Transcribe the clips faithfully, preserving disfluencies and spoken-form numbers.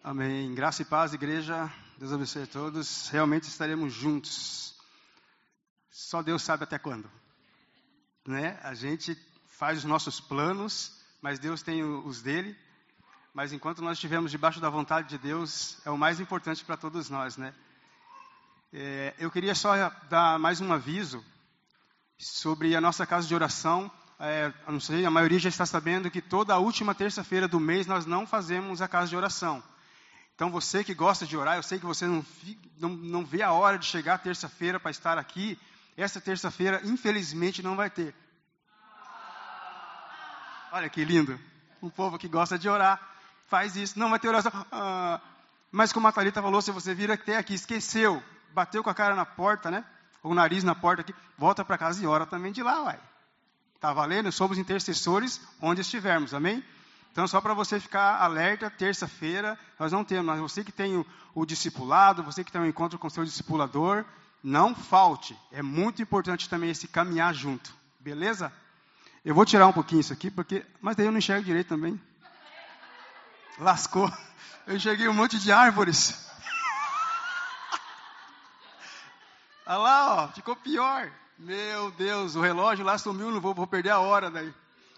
Amém. Graça e paz, igreja. Deus abençoe a todos. Realmente estaremos juntos. Só Deus sabe até quando. Né? A gente faz os nossos planos, mas Deus tem os dele. Mas enquanto nós estivermos debaixo da vontade de Deus, é o mais importante para todos nós, né? É, eu queria só dar mais um aviso sobre a nossa casa de oração. É, não sei, a maioria já está sabendo que toda a última terça-feira do mês nós não fazemos a casa de oração. Então você que gosta de orar, eu sei que você não, não, não vê a hora de chegar terça-feira para estar aqui. Essa terça-feira, infelizmente, não vai ter. Olha que lindo. Um povo que gosta de orar faz isso. Não vai ter oração. Ah, mas como a Thalita falou, se você vir até aqui, esqueceu, bateu com a cara na porta, né? O nariz na porta aqui, volta para casa e ora também de lá, uai. Tá valendo? Somos intercessores onde estivermos, amém? Então, só para você ficar alerta, terça-feira, nós não temos, mas você que tem o, o discipulado, você que tem um encontro com o seu discipulador, não falte. É muito importante também esse caminhar junto, beleza? Eu vou tirar um pouquinho isso aqui, porque, mas daí eu não enxergo direito também. Lascou. Eu enxerguei um monte de árvores. Olha lá, ó, ficou pior. Meu Deus, o relógio lá sumiu, não vou, vou perder a hora daí.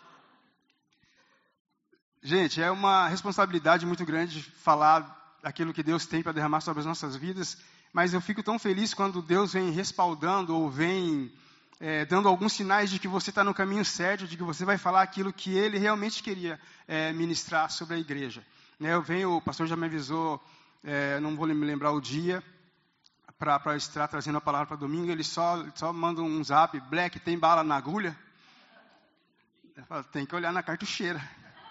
Gente, é uma responsabilidade muito grande falar aquilo que Deus tem para derramar sobre as nossas vidas, mas eu fico tão feliz quando Deus vem respaldando ou vem é, dando alguns sinais de que você está no caminho certo, de que você vai falar aquilo que Ele realmente queria é, ministrar sobre a igreja. Né, eu venho, o pastor já me avisou, é, não vou me lembrar o dia, para estar trazendo a palavra para domingo, ele só, só manda um zap, Black, tem bala na agulha? Eu falo, tem que olhar na cartucheira.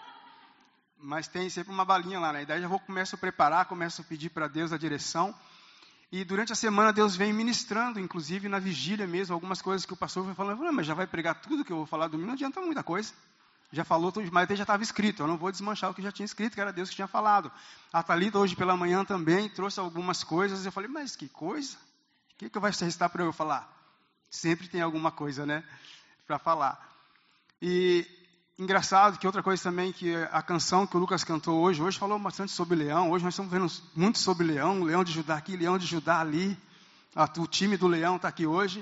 Mas tem sempre uma balinha lá, né? Daí já vou, começo a preparar, começo a pedir para Deus a direção. E durante a semana Deus vem ministrando, inclusive na vigília mesmo, algumas coisas que o pastor foi falando. Ah, mas já vai pregar tudo que eu vou falar domingo, não adianta muita coisa. Já falou tudo, mas até já estava escrito. Eu não vou desmanchar o que já tinha escrito, que era Deus que tinha falado. A Thalita hoje pela manhã também trouxe algumas coisas. Eu falei, mas que coisa? O que, que vai restar para eu falar? Sempre tem alguma coisa, né? Para falar. E engraçado que outra coisa também, que a canção que o Lucas cantou hoje, hoje falou bastante sobre leão. Hoje nós estamos vendo muito sobre leão, leão de Judá aqui, leão de Judá ali. O time do leão está aqui hoje.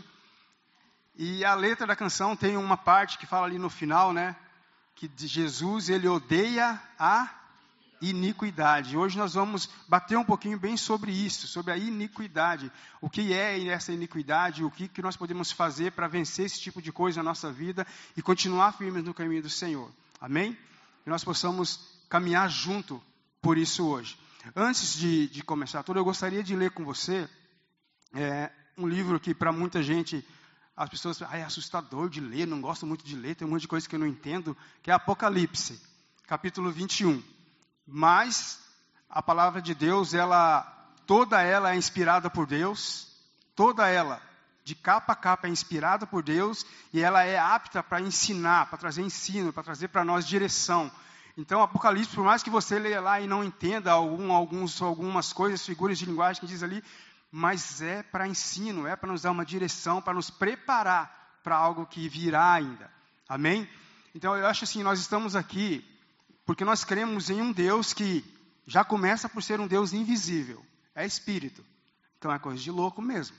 E a letra da canção tem uma parte que fala ali no final, né? Que de Jesus, ele odeia a iniquidade. Hoje nós vamos bater um pouquinho bem sobre isso, sobre a iniquidade. O que é essa iniquidade, o que, que nós podemos fazer para vencer esse tipo de coisa na nossa vida e continuar firmes no caminho do Senhor. Amém? E nós possamos caminhar junto por isso hoje. Antes de, de começar tudo, eu gostaria de ler com você é, um livro que para muita gente... As pessoas falam, ah, é assustador de ler, não gosto muito de ler, tem um monte de coisa que eu não entendo, que é Apocalipse, capítulo vinte e um. Mas a palavra de Deus, ela, toda ela é inspirada por Deus, toda ela, de capa a capa, é inspirada por Deus, e ela é apta para ensinar, para trazer ensino, para trazer para nós direção. Então, Apocalipse, por mais que você leia lá e não entenda algum, alguns, algumas coisas, figuras de linguagem que diz ali, mas é para ensino, é para nos dar uma direção, para nos preparar para algo que virá ainda. Amém? Então, eu acho assim, nós estamos aqui porque nós cremos em um Deus que já começa por ser um Deus invisível. É espírito. Então, é coisa de louco mesmo.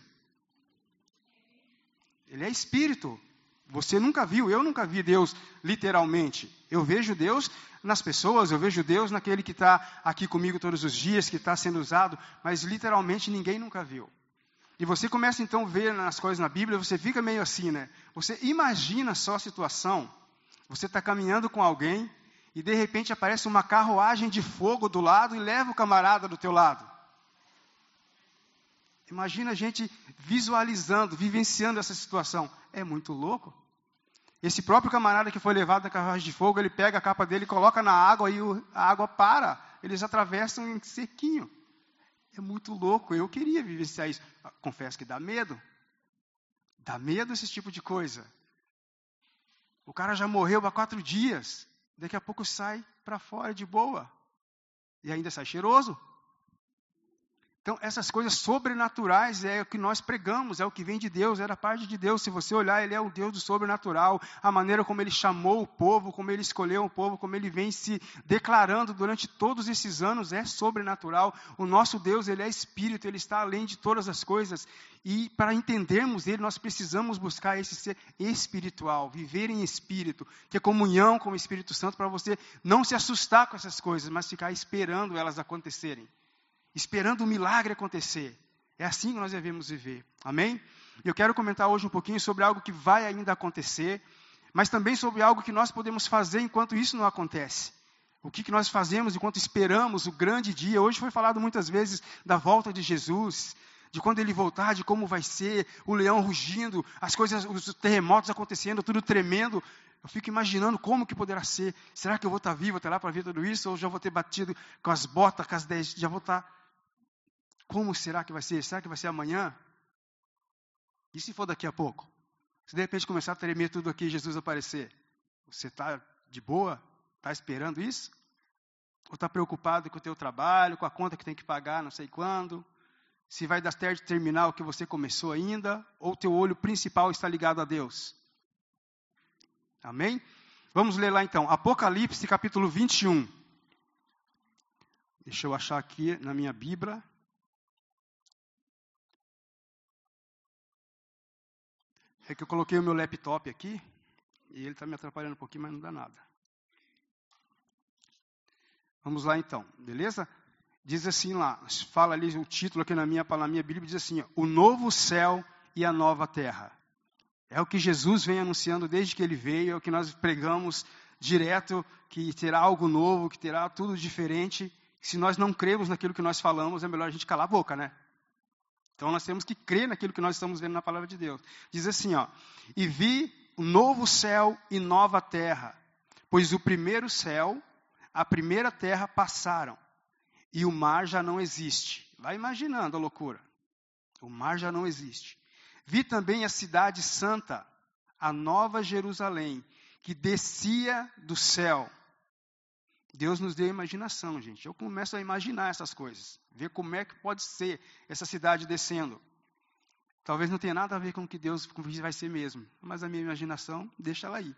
Ele é espírito. Você nunca viu, eu nunca vi Deus literalmente. Eu vejo Deus nas pessoas, eu vejo Deus naquele que está aqui comigo todos os dias, que está sendo usado, mas literalmente ninguém nunca viu. E você começa então a ver nas coisas na Bíblia, você fica meio assim, né? Você imagina só a situação, você está caminhando com alguém e de repente aparece uma carruagem de fogo do lado e leva o camarada do teu lado. Imagina a gente visualizando, vivenciando essa situação. É muito louco. Esse próprio camarada que foi levado na carruagem de fogo, ele pega a capa dele, coloca na água e o, a água para. Eles atravessam em sequinho. É muito louco. Eu queria vivenciar isso. Confesso que dá medo. Dá medo esse tipo de coisa. O cara já morreu há quatro dias. Daqui a pouco sai para fora de boa. E ainda sai cheiroso. Então, essas coisas sobrenaturais é o que nós pregamos, é o que vem de Deus, é da parte de Deus. Se você olhar, Ele é o Deus do sobrenatural. A maneira como Ele chamou o povo, como Ele escolheu o povo, como Ele vem se declarando durante todos esses anos, é sobrenatural. O nosso Deus, Ele é Espírito, Ele está além de todas as coisas. E para entendermos Ele, nós precisamos buscar esse ser espiritual, viver em Espírito, ter comunhão com o Espírito Santo, para você não se assustar com essas coisas, mas ficar esperando elas acontecerem. Esperando o milagre acontecer. É assim que nós devemos viver. Amém? E eu quero comentar hoje um pouquinho sobre algo que vai ainda acontecer, mas também sobre algo que nós podemos fazer enquanto isso não acontece. O que, que nós fazemos enquanto esperamos o grande dia. Hoje foi falado muitas vezes da volta de Jesus, de quando Ele voltar, de como vai ser, o leão rugindo, as coisas, os terremotos acontecendo, tudo tremendo. Eu fico imaginando como que poderá ser. Será que eu vou estar vivo até lá para ver tudo isso? Ou já vou ter batido com as botas, com as dez, já vou estar... Como será que vai ser? Será que vai ser amanhã? E se for daqui a pouco? Se de repente começar a tremer tudo aqui e Jesus aparecer? Você está de boa? Está esperando isso? Ou está preocupado com o teu trabalho, com a conta que tem que pagar, não sei quando? Se vai dar certo de terminar o que você começou ainda? Ou o teu olho principal está ligado a Deus? Amém? Vamos ler lá então. Apocalipse capítulo vinte e um. Deixa eu achar aqui na minha Bíblia. É que eu coloquei o meu laptop aqui, e ele está me atrapalhando um pouquinho, mas não dá nada. Vamos lá então, beleza? Diz assim lá, fala ali o título aqui na minha, na minha Bíblia, diz assim, ó, o novo céu e a nova terra. É o que Jesus vem anunciando desde que Ele veio, é o que nós pregamos direto, que terá algo novo, que terá tudo diferente. Se nós não cremos naquilo que nós falamos, é melhor a gente calar a boca, né? Então, nós temos que crer naquilo que nós estamos vendo na palavra de Deus. Diz assim, ó, e vi um novo céu e nova terra, pois o primeiro céu, a primeira terra passaram, e o mar já não existe. Vai imaginando a loucura. O mar já não existe. Vi também a cidade santa, a nova Jerusalém, que descia do céu. Deus nos deu imaginação, gente. Eu começo a imaginar essas coisas. Ver como é que pode ser essa cidade descendo. Talvez não tenha nada a ver com o que Deus com o que vai ser mesmo. Mas a minha imaginação, deixa ela aí.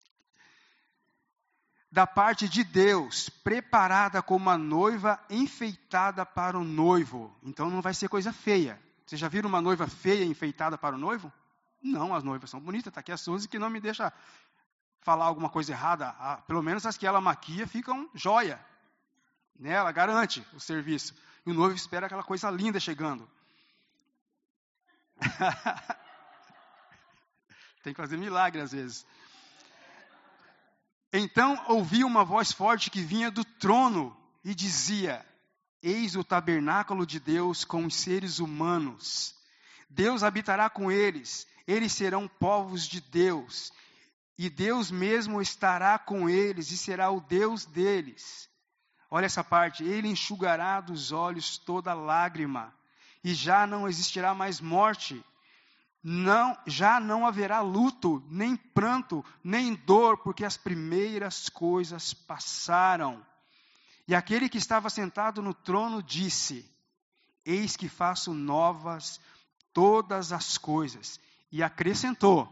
Da parte de Deus, preparada como uma noiva enfeitada para o noivo. Então não vai ser coisa feia. Vocês já viram uma noiva feia enfeitada para o noivo? Não, as noivas são bonitas. Está aqui a Suzy que não me deixa falar alguma coisa errada. Ah, pelo menos as que ela maquia ficam joia. Né? Ela garante o serviço. E o noivo espera aquela coisa linda chegando. Tem que fazer milagre às vezes. Então ouvi uma voz forte que vinha do trono e dizia, eis o tabernáculo de Deus com os seres humanos. Deus habitará com eles, eles serão povos de Deus. E Deus mesmo estará com eles e será o Deus deles. Olha essa parte. Ele enxugará dos olhos toda lágrima. E já não existirá mais morte. Não, já não haverá luto, nem pranto, nem dor, porque as primeiras coisas passaram. E aquele que estava sentado no trono disse, eis que faço novas todas as coisas. E acrescentou,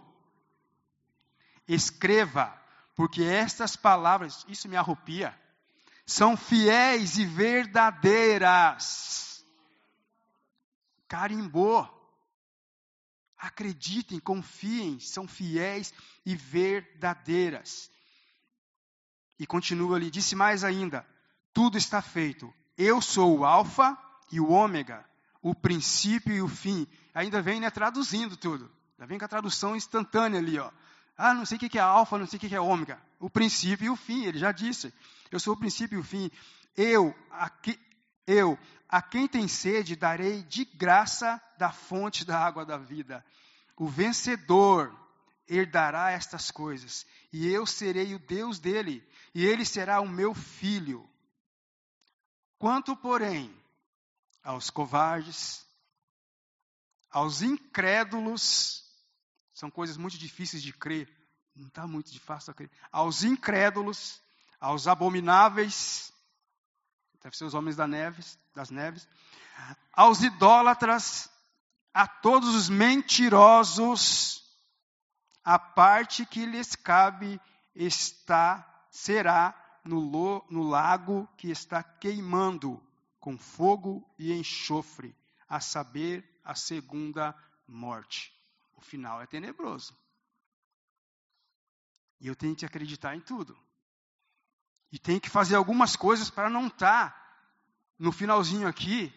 escreva, porque estas palavras, isso me arrepia, são fiéis e verdadeiras. Carimbou. Acreditem, confiem, são fiéis e verdadeiras. E continua ali, disse mais ainda, tudo está feito. Eu sou o alfa e o ômega, o princípio e o fim. Ainda vem, né, traduzindo tudo. Ainda vem com a tradução instantânea ali, ó. Ah, não sei o que é alfa, não sei o que é ômega. O princípio e o fim, ele já disse. Eu sou o princípio e o fim. Eu, a, que, eu, a quem tem sede, darei de graça da fonte da água da vida. O vencedor herdará estas coisas. E eu serei o Deus dele. E ele será o meu filho. Quanto, porém, aos covardes, aos incrédulos, são coisas muito difíceis de crer. Não está muito fácil de crer. Aos incrédulos, aos abomináveis. deve ser os homens da neves, das neves, aos idólatras, a todos os mentirosos, a parte que lhes cabe está, será no, lo, no lago que está queimando com fogo e enxofre, a saber, a segunda morte. O final é tenebroso. E eu tenho que acreditar em tudo. E tenho que fazer algumas coisas para não estar no finalzinho aqui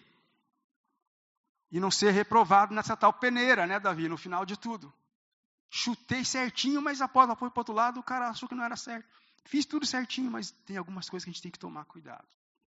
e não ser reprovado nessa tal peneira, né, Davi, no final de tudo. Chutei certinho, mas após foi para o outro lado, o cara achou que não era certo. Fiz tudo certinho, mas tem algumas coisas que a gente tem que tomar cuidado.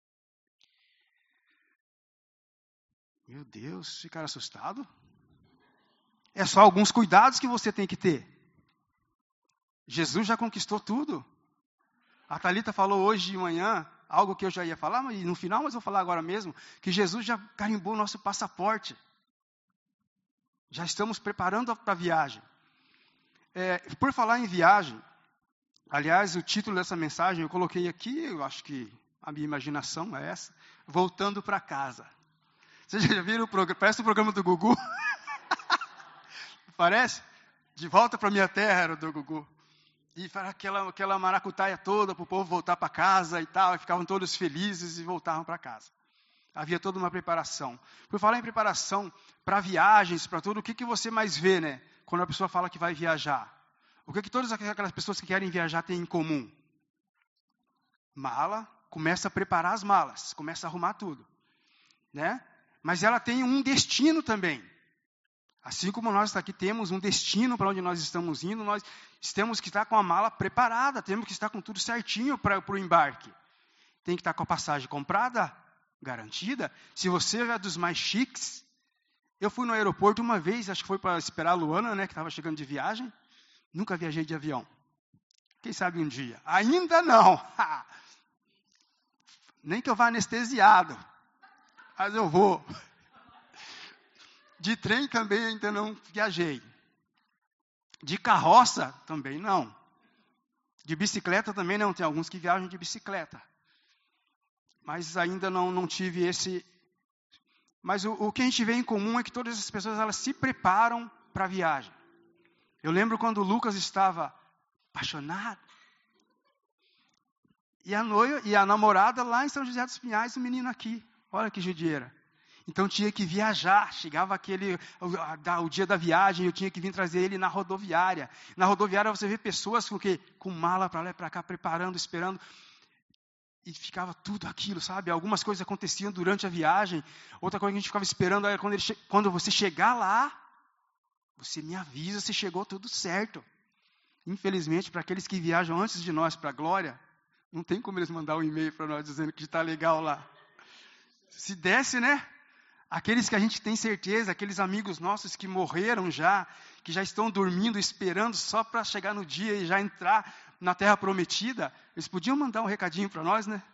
Meu Deus, ficaram assustados? É só alguns cuidados que você tem que ter. Jesus já conquistou tudo. A Thalita falou hoje de manhã, algo que eu já ia falar, mas no final, mas vou falar agora mesmo, que Jesus já carimbou o nosso passaporte. Já estamos preparando para a viagem. É, por falar em viagem, aliás, o título dessa mensagem eu coloquei aqui, eu acho que a minha imaginação é essa, voltando para casa. Vocês já viram o programa? Parece o programa do Gugu. Parece? De volta para minha terra era o do Gugu. E aquela, aquela maracutaia toda para o povo voltar para casa e tal, e ficavam todos felizes e voltavam para casa. Havia toda uma preparação. Por falar em preparação para viagens, para tudo, o que, que você mais vê, né? Quando a pessoa fala que vai viajar? O que, que todas aquelas pessoas que querem viajar têm em comum? Mala, começa a preparar as malas, começa a arrumar tudo. Né? Mas ela tem um destino também. Assim como nós aqui temos um destino para onde nós estamos indo, nós temos que estar com a mala preparada, temos que estar com tudo certinho para o embarque. Tem que estar com a passagem comprada, garantida. Se você é dos mais chiques, eu fui no aeroporto uma vez, acho que foi para esperar a Luana, né, que estava chegando de viagem. Nunca viajei de avião. Quem sabe um dia? Ainda não. Nem que eu vá anestesiado. Mas eu vou. De trem também ainda não viajei. De carroça também não. De bicicleta também não. Tem alguns que viajam de bicicleta. Mas ainda não, não tive esse... Mas o, o que a gente vê em comum é que todas as pessoas elas se preparam para a viagem. Eu lembro quando o Lucas estava apaixonado. E a noiva e a namorada lá em São José dos Pinhais, o menino aqui. Olha que judiaira. Então tinha que viajar. Chegava aquele o, o dia da viagem, eu tinha que vir trazer ele na rodoviária. Na rodoviária você vê pessoas com que com mala para lá e para cá, preparando, esperando. E ficava tudo aquilo, sabe? Algumas coisas aconteciam durante a viagem. Outra coisa que a gente ficava esperando era quando, ele, quando você chegar lá, você me avisa se chegou tudo certo. Infelizmente, para aqueles que viajam antes de nós para a glória, não tem como eles mandar um e-mail para nós dizendo que está legal lá. Se desse, né? Aqueles que a gente tem certeza, aqueles amigos nossos que morreram já, que já estão dormindo, esperando só para chegar no dia e já entrar na terra prometida, eles podiam mandar um recadinho para nós, né?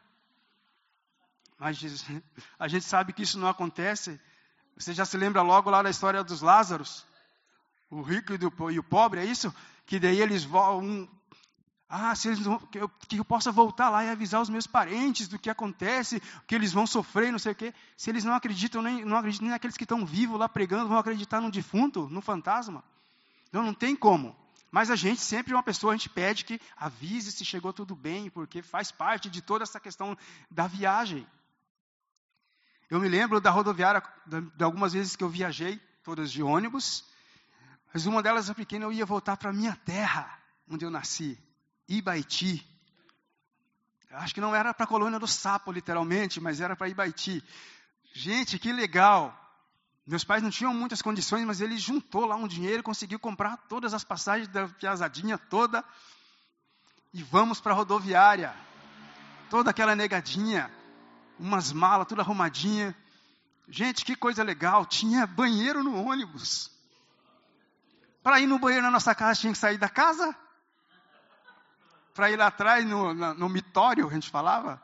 Mas a gente sabe que isso não acontece. Você já se lembra logo lá da história dos Lázaros? O rico e, do, e o pobre, é isso? Que daí eles vão... Ah, se eles não, que, eu, que eu possa voltar lá e avisar os meus parentes do que acontece, que eles vão sofrer, não sei o quê. Se eles não acreditam, nem, não acreditam nem naqueles que estão vivos lá pregando, vão acreditar no defunto, no fantasma. Então não tem como. Mas a gente, sempre uma pessoa, a gente pede que avise se chegou tudo bem, porque faz parte de toda essa questão da viagem. Eu me lembro da rodoviária, de algumas vezes que eu viajei, todas de ônibus, mas uma delas, a pequena, eu ia voltar para a minha terra, onde eu nasci. Ibaiti. Eu acho que não era para a colônia do Sapo, literalmente, mas era para Ibaiti. Gente, que legal. Meus pais não tinham muitas condições, mas ele juntou lá um dinheiro e conseguiu comprar todas as passagens da piazadinha toda. E vamos para a rodoviária. Toda aquela negadinha. Umas malas, tudo arrumadinha. Gente, que coisa legal. Tinha banheiro no ônibus. Para ir no banheiro na nossa casa, tinha que sair da casa. Para ir lá atrás, no, no, no mitório, a gente falava.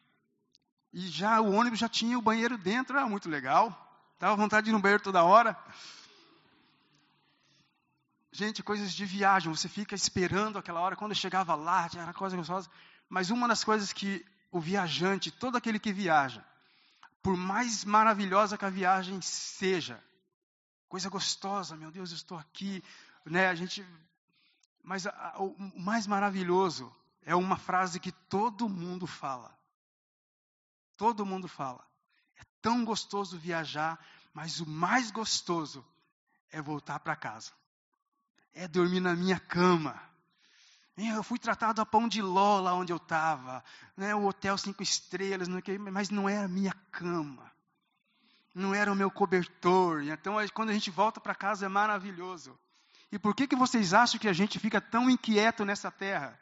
E já o ônibus já tinha o banheiro dentro, era muito legal. Dava vontade de ir no banheiro toda hora. Gente, coisas de viagem, você fica esperando aquela hora. Quando eu chegava lá, era coisa gostosa. Mas uma das coisas que o viajante, todo aquele que viaja, por mais maravilhosa que a viagem seja, coisa gostosa, meu Deus, eu estou aqui, né? A gente, mas a, a, o mais maravilhoso é uma frase que todo mundo fala. Todo mundo fala. É tão gostoso viajar, mas o mais gostoso é voltar para casa. É dormir na minha cama. Eu fui tratado a pão de ló lá onde eu estava, né? O hotel cinco estrelas, mas não era a minha cama. Não era o meu cobertor. Então, quando a gente volta para casa, é maravilhoso. E por que, que vocês acham que a gente fica tão inquieto nessa terra?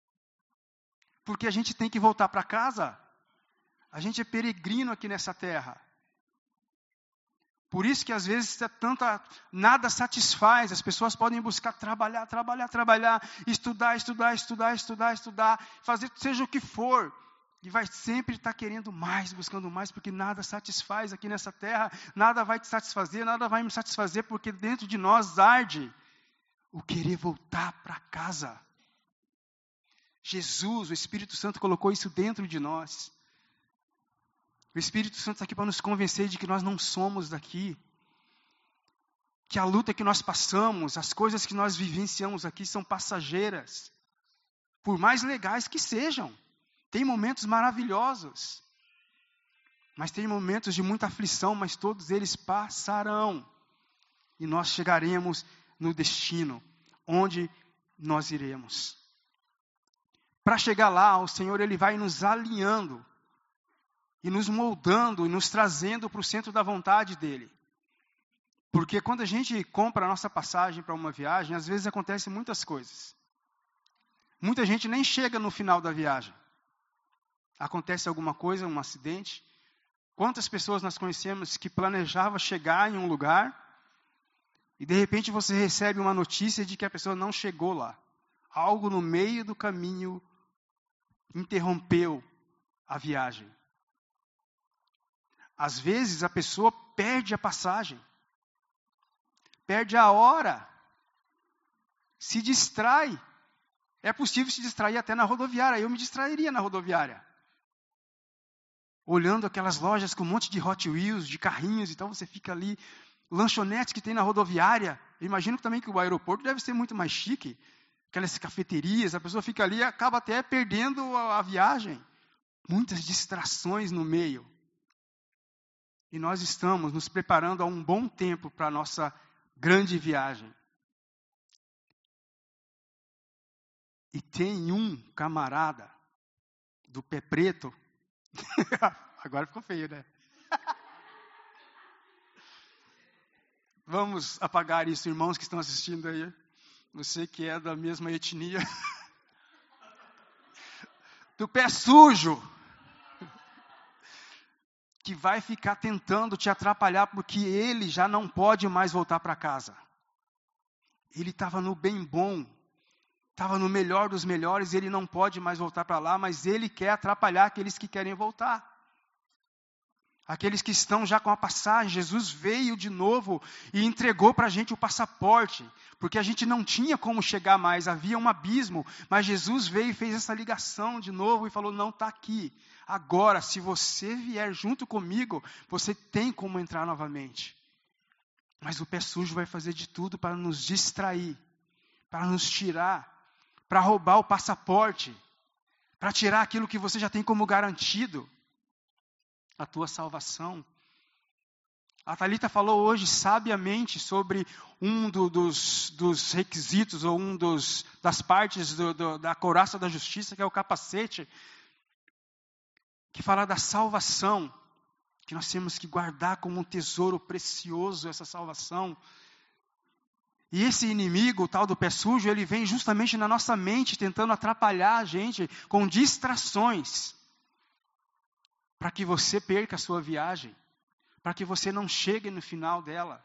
Porque a gente tem que voltar para casa. A gente é peregrino aqui nessa terra. Por isso que às vezes é tanta, nada satisfaz. As pessoas podem buscar trabalhar, trabalhar, trabalhar, estudar, estudar, estudar, estudar, estudar, fazer seja o que for. E vai sempre estar querendo mais, buscando mais, porque nada satisfaz aqui nessa terra. Nada vai te satisfazer, nada vai me satisfazer, porque dentro de nós arde o querer voltar para casa. Jesus, o Espírito Santo colocou isso dentro de nós. O Espírito Santo está aqui para nos convencer de que nós não somos daqui. Que a luta que nós passamos, as coisas que nós vivenciamos aqui são passageiras. Por mais legais que sejam. Tem momentos maravilhosos. Mas tem momentos de muita aflição, mas todos eles passarão. E nós chegaremos no destino, onde nós iremos. Para chegar lá, o Senhor ele vai nos alinhando. E nos moldando e nos trazendo para o centro da vontade dele. Porque quando a gente compra a nossa passagem para uma viagem, às vezes acontecem muitas coisas. Muita gente nem chega no final da viagem. Acontece alguma coisa, um acidente. Quantas pessoas nós conhecemos que planejavam chegar em um lugar e de repente você recebe uma notícia de que a pessoa não chegou lá. Algo no meio do caminho interrompeu a viagem. Às vezes a pessoa perde a passagem, perde a hora, se distrai. É possível se distrair até na rodoviária, eu me distrairia na rodoviária. Olhando aquelas lojas com um monte de Hot Wheels, de carrinhos, então você fica ali, lanchonetes que tem na rodoviária. Eu imagino também que o aeroporto deve ser muito mais chique, aquelas cafeterias, a pessoa fica ali e acaba até perdendo a, a viagem. Muitas distrações no meio. E nós estamos nos preparando há um bom tempo para a nossa grande viagem. E tem um camarada do pé preto. Agora ficou feio, né? Vamos apagar isso, irmãos que estão assistindo aí. Você que é da mesma etnia. Do pé sujo. Que vai ficar tentando te atrapalhar, porque ele já não pode mais voltar para casa. Ele estava no bem bom, estava no melhor dos melhores, ele não pode mais voltar para lá, mas ele quer atrapalhar aqueles que querem voltar. Aqueles que estão já com a passagem. Jesus veio de novo e entregou para a gente o passaporte, porque a gente não tinha como chegar mais, havia um abismo, mas Jesus veio e fez essa ligação de novo e falou, não, está aqui. Agora, se você vier junto comigo, você tem como entrar novamente. Mas o pé sujo vai fazer de tudo para nos distrair, para nos tirar, para roubar o passaporte, para tirar aquilo que você já tem como garantido, a tua salvação. A Thalita falou hoje sabiamente sobre um do, dos, dos requisitos, ou um dos, das partes do, do, da couraça da justiça, que é o capacete, que fala da salvação, que nós temos que guardar como um tesouro precioso essa salvação. E esse inimigo, o tal do pé sujo, ele vem justamente na nossa mente, tentando atrapalhar a gente com distrações, para que você perca a sua viagem, para que você não chegue no final dela.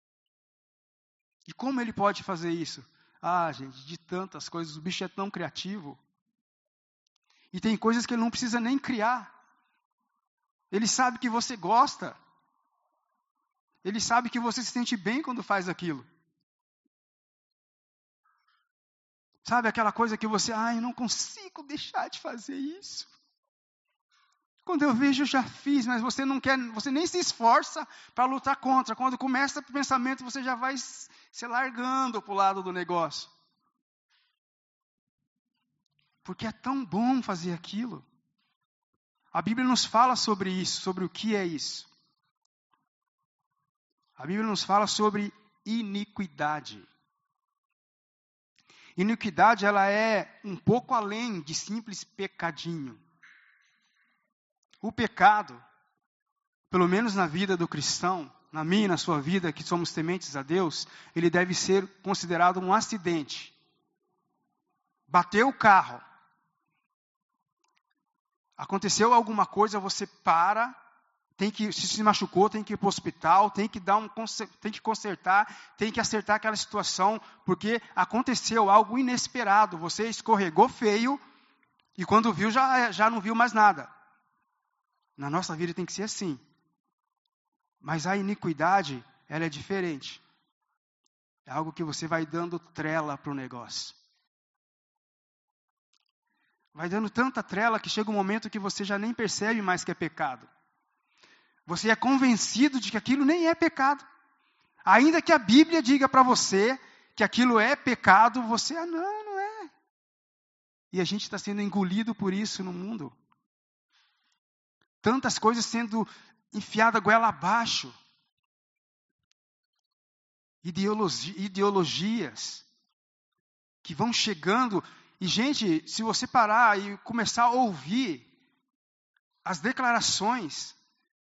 E como ele pode fazer isso? Ah, gente, de tantas coisas, o bicho é tão criativo. E tem coisas que ele não precisa nem criar. Ele sabe que você gosta. Ele sabe que você se sente bem quando faz aquilo. Sabe aquela coisa que você, ah, eu não consigo deixar de fazer isso. Quando eu vejo, eu já fiz, mas você não quer, você nem se esforça para lutar contra. Quando começa o pensamento, você já vai se largando para o lado do negócio. Porque é tão bom fazer aquilo. A Bíblia nos fala sobre isso, sobre o que é isso. A Bíblia nos fala sobre iniquidade. Iniquidade, ela é um pouco além de simples pecadinho. O pecado, pelo menos na vida do cristão, na minha e na sua vida, que somos tementes a Deus, ele deve ser considerado um acidente. Bateu o carro. Aconteceu alguma coisa, você para, tem que, se se machucou, tem que ir para o hospital, tem que, dar um, tem que consertar, tem que acertar aquela situação, porque aconteceu algo inesperado, você escorregou feio, e quando viu, já, já não viu mais nada. Na nossa vida tem que ser assim. Mas a iniquidade, ela é diferente. É algo que você vai dando trela para o negócio. Vai dando tanta trela que chega um momento que você já nem percebe mais que é pecado. Você é convencido de que aquilo nem é pecado. Ainda que a Bíblia diga para você que aquilo é pecado, você, ah, não, não é. E a gente está sendo engolido por isso no mundo. Tantas coisas sendo enfiadas goela abaixo. Ideologi- ideologias que vão chegando. E, gente, se você parar e começar a ouvir as declarações,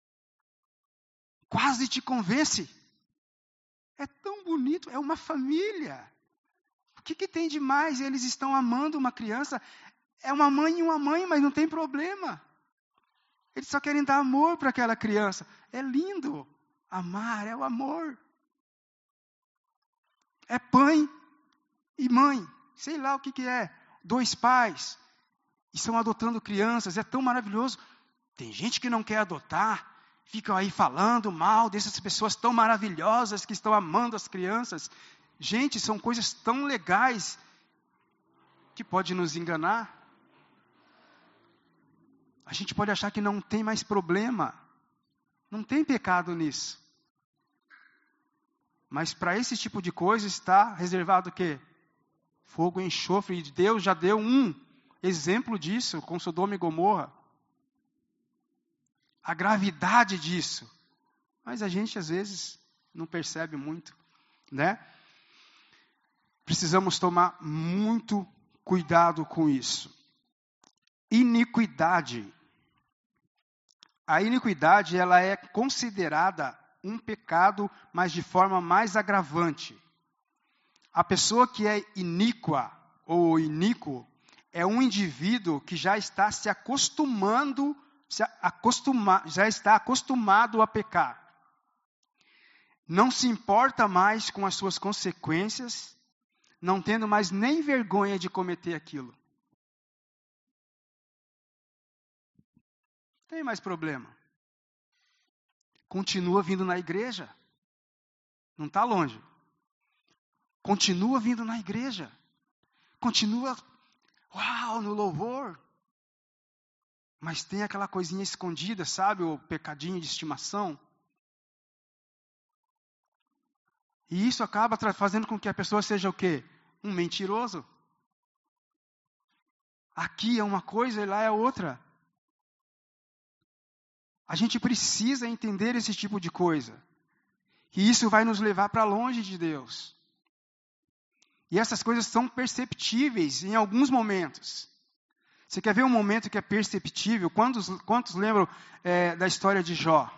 quase te convence. É tão bonito, é uma família. O que, que tem de mais? Eles estão amando uma criança. É uma mãe e uma mãe, mas não tem problema. Eles só querem dar amor para aquela criança. É lindo. Amar é o amor. É pai e mãe. Sei lá o que, que é. Dois pais. E estão adotando crianças. É tão maravilhoso. Tem gente que não quer adotar. Ficam aí falando mal dessas pessoas tão maravilhosas que estão amando as crianças. Gente, são coisas tão legais que pode nos enganar. A gente pode achar que não tem mais problema. Não tem pecado nisso. Mas para esse tipo de coisa está reservado o quê? Fogo e enxofre. E Deus já deu um exemplo disso com Sodoma e Gomorra. A gravidade disso. Mas a gente às vezes não percebe muito, né? Precisamos tomar muito cuidado com isso. Iniquidade. A iniquidade, ela é considerada um pecado, mas de forma mais agravante. A pessoa que é iníqua ou iníquo é um indivíduo que já está se acostumando, se acostuma, já está acostumado a pecar. Não se importa mais com as suas consequências, não tendo mais nem vergonha de cometer aquilo. Não tem mais problema. Continua vindo na igreja. Não está longe. Continua vindo na igreja. Continua, uau, no louvor. Mas tem aquela coisinha escondida, sabe? O pecadinho de estimação. E isso acaba fazendo com que a pessoa seja o quê? Um mentiroso. Aqui é uma coisa e lá é outra. A gente precisa entender esse tipo de coisa. E isso vai nos levar para longe de Deus. E essas coisas são perceptíveis em alguns momentos. Você quer ver um momento que é perceptível? Quantos, quantos lembram é, da história de Jó?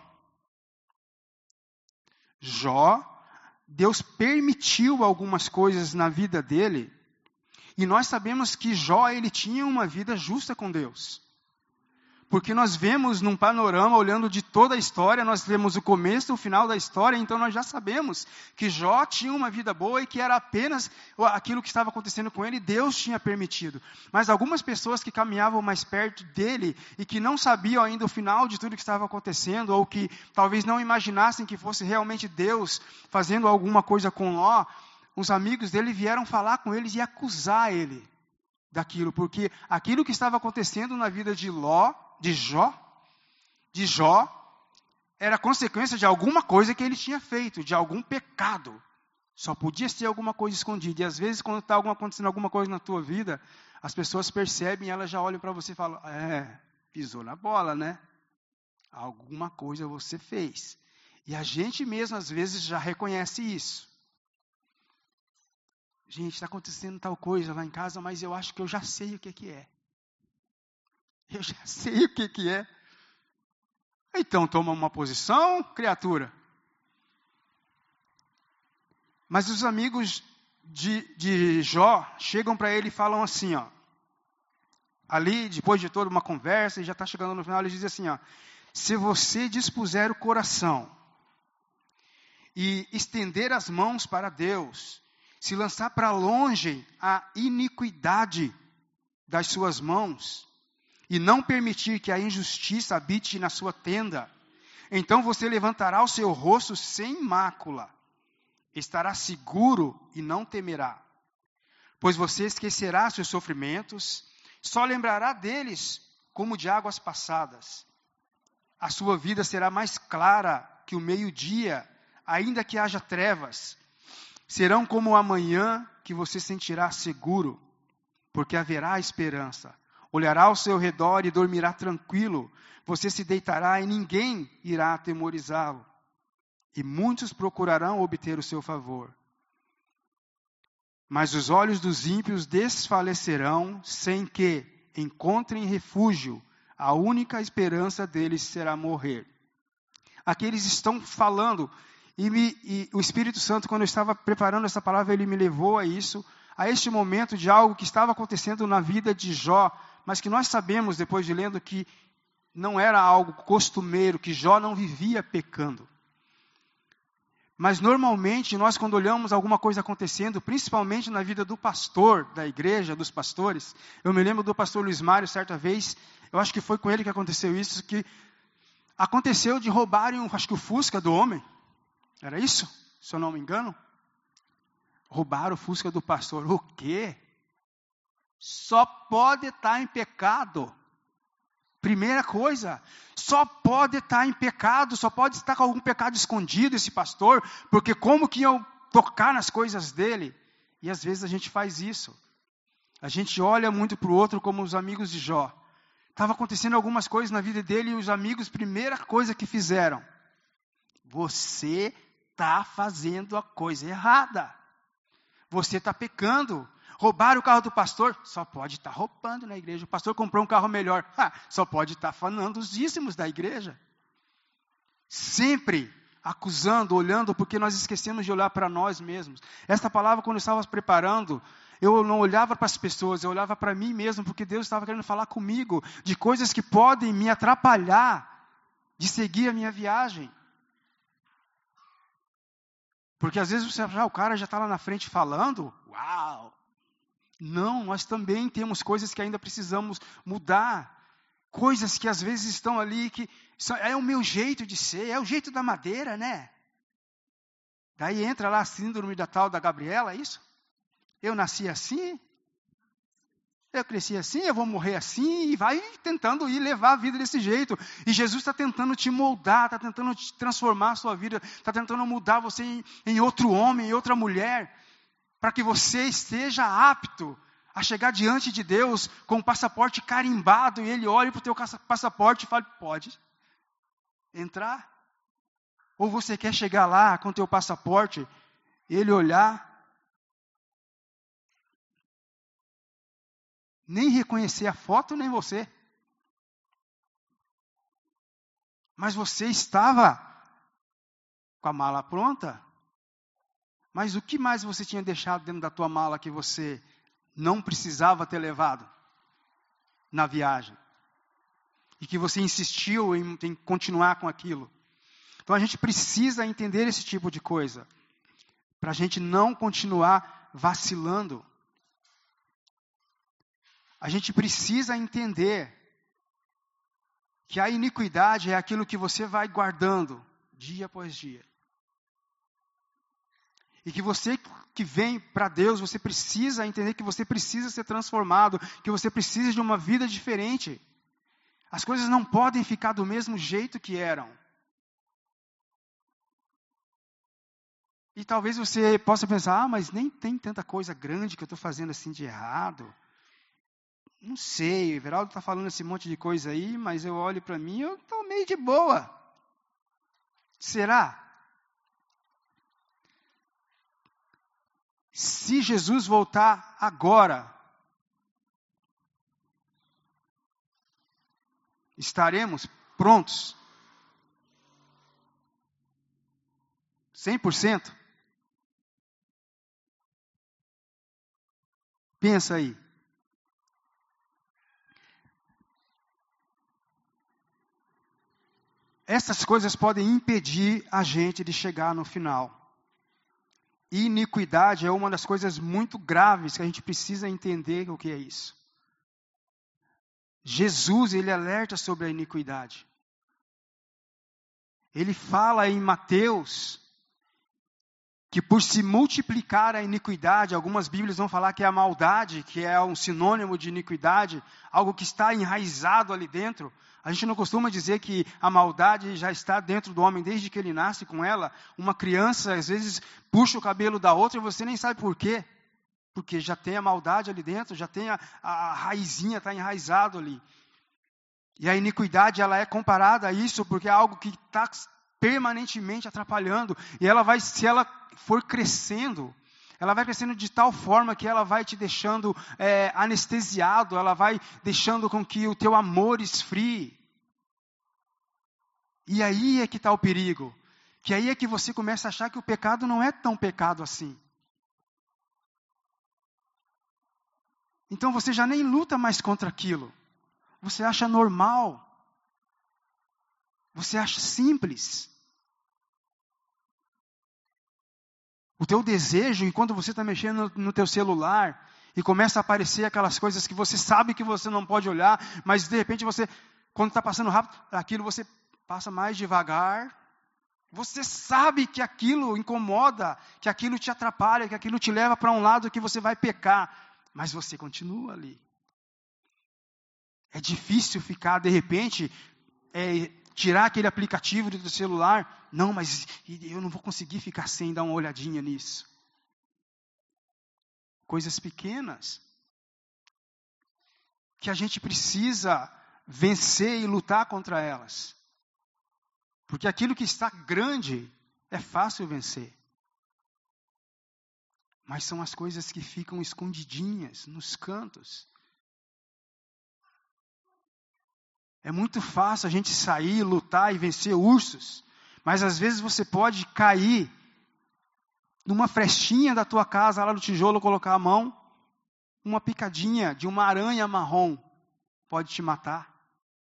Jó, Deus permitiu algumas coisas na vida dele. E nós sabemos que Jó, ele tinha uma vida justa com Deus. Porque nós vemos num panorama, olhando de toda a história, nós vemos o começo e o final da história, então nós já sabemos que Jó tinha uma vida boa e que era apenas aquilo que estava acontecendo com ele, Deus tinha permitido. Mas algumas pessoas que caminhavam mais perto dele e que não sabiam ainda o final de tudo que estava acontecendo, ou que talvez não imaginassem que fosse realmente Deus fazendo alguma coisa com Ló, os amigos dele vieram falar com eles e acusar ele daquilo, porque aquilo que estava acontecendo na vida de Ló, de Jó, de Jó era consequência de alguma coisa que ele tinha feito, de algum pecado. Só podia ser alguma coisa escondida. E às vezes, quando está acontecendo alguma coisa na tua vida, as pessoas percebem e elas já olham para você e falam, é, pisou na bola, né? Alguma coisa você fez. E a gente mesmo, às vezes, já reconhece isso. Gente, está acontecendo tal coisa lá em casa, mas eu acho que eu já sei o que, que é. Eu já sei o que, que é. Então, toma uma posição, criatura. Mas os amigos de, de Jó chegam para ele e falam assim, ó. Ali, depois de toda uma conversa, e já está chegando no final, ele diz assim, ó. Se você dispuser o coração e estender as mãos para Deus, se lançar para longe a iniquidade das suas mãos, e não permitir que a injustiça habite na sua tenda, então você levantará o seu rosto sem mácula, estará seguro e não temerá, pois você esquecerá seus sofrimentos, só lembrará deles como de águas passadas. A sua vida será mais clara que o meio-dia, ainda que haja trevas. Serão como a manhã que você sentirá seguro, porque haverá esperança. Olhará ao seu redor e dormirá tranquilo. Você se deitará e ninguém irá atemorizá-lo. E muitos procurarão obter o seu favor. Mas os olhos dos ímpios desfalecerão, sem que encontrem refúgio. A única esperança deles será morrer. Aqui eles estão falando, e, me, e o Espírito Santo, quando eu estava preparando essa palavra, ele me levou a isso, a este momento de algo que estava acontecendo na vida de Jó, mas que nós sabemos, depois de lendo, que não era algo costumeiro, que Jó não vivia pecando. Mas normalmente, nós quando olhamos alguma coisa acontecendo, principalmente na vida do pastor, da igreja, dos pastores, eu me lembro do pastor Luiz Mário, certa vez, eu acho que foi com ele que aconteceu isso, que aconteceu de roubarem, acho que o Fusca do homem, era isso? Se eu não me engano? Roubaram o Fusca do pastor. O quê? Só pode estar em pecado. Primeira coisa, só pode estar em pecado, só pode estar com algum pecado escondido esse pastor, porque como que iam tocar nas coisas dele? E às vezes a gente faz isso. A gente olha muito para o outro como os amigos de Jó. Estava acontecendo algumas coisas na vida dele e os amigos, primeira coisa que fizeram, você está fazendo a coisa errada. Você está pecando. Roubaram o carro do pastor, só pode estar roubando na igreja. O pastor comprou um carro melhor, ah, só pode estar falando os dízimos da igreja. Sempre acusando, olhando, porque nós esquecemos de olhar para nós mesmos. Esta palavra, quando eu estava preparando, eu não olhava para as pessoas, eu olhava para mim mesmo, porque Deus estava querendo falar comigo de coisas que podem me atrapalhar de seguir a minha viagem. Porque às vezes você já, o cara já está lá na frente falando, uau! Não, nós também temos coisas que ainda precisamos mudar. Coisas que às vezes estão ali, que é o meu jeito de ser, é o jeito da madeira, né? Daí entra lá a síndrome da tal da Gabriela, é isso? Eu nasci assim, eu cresci assim, eu vou morrer assim, e vai tentando ir levar a vida desse jeito. E Jesus está tentando te moldar, está tentando te transformar a sua vida, está tentando mudar você em, em outro homem, em outra mulher, para que você esteja apto a chegar diante de Deus com o passaporte carimbado, e Ele olhe para o teu passaporte e fale, pode entrar? Ou você quer chegar lá com o teu passaporte, Ele olhar, nem reconhecer a foto, nem você. Mas você estava com a mala pronta? Mas o que mais você tinha deixado dentro da tua mala que você não precisava ter levado na viagem? E que você insistiu em, em continuar com aquilo? Então a gente precisa entender esse tipo de coisa, para a gente não continuar vacilando. A gente precisa entender que a iniquidade é aquilo que você vai guardando dia após dia. E que você que vem para Deus, você precisa entender que você precisa ser transformado, que você precisa de uma vida diferente. As coisas não podem ficar do mesmo jeito que eram. E talvez você possa pensar, ah, mas nem tem tanta coisa grande que eu estou fazendo assim de errado. Não sei, o Everaldo está falando esse monte de coisa aí, mas eu olho para mim e eu estou meio de boa. Será? Se Jesus voltar agora, estaremos prontos? cem por cento? Pensa aí. Essas coisas podem impedir a gente de chegar no final. Iniquidade é uma das coisas muito graves que a gente precisa entender o que é isso. Jesus, ele alerta sobre a iniquidade. Ele fala em Mateus que por se multiplicar a iniquidade, algumas Bíblias vão falar que é a maldade, que é um sinônimo de iniquidade, algo que está enraizado ali dentro. A gente não costuma dizer que a maldade já está dentro do homem desde que ele nasce com ela. Uma criança, às vezes, puxa o cabelo da outra e você nem sabe por quê. Porque já tem a maldade ali dentro, já tem a, a raizinha, está enraizado ali. E a iniquidade, ela é comparada a isso, porque é algo que está permanentemente atrapalhando. E ela vai, se ela for crescendo, ela vai crescendo de tal forma que ela vai te deixando é, anestesiado, ela vai deixando com que o teu amor esfrie. E aí é que está o perigo. Que aí é que você começa a achar que o pecado não é tão pecado assim. Então você já nem luta mais contra aquilo. Você acha normal. Você acha simples. O teu desejo, enquanto você está mexendo no, no teu celular, e começa a aparecer aquelas coisas que você sabe que você não pode olhar, mas de repente você, quando está passando rápido, aquilo você passa mais devagar. Você sabe que aquilo incomoda, que aquilo te atrapalha, que aquilo te leva para um lado que você vai pecar, mas você continua ali. É difícil ficar, de repente, é, tirar aquele aplicativo do celular. Não, mas eu não vou conseguir ficar sem dar uma olhadinha nisso. Coisas pequenas que a gente precisa vencer e lutar contra elas. Porque aquilo que está grande é fácil vencer. Mas são as coisas que ficam escondidinhas nos cantos. É muito fácil a gente sair, lutar e vencer ursos. Mas às vezes você pode cair numa frestinha da tua casa, lá no tijolo, colocar a mão, uma picadinha de uma aranha marrom pode te matar.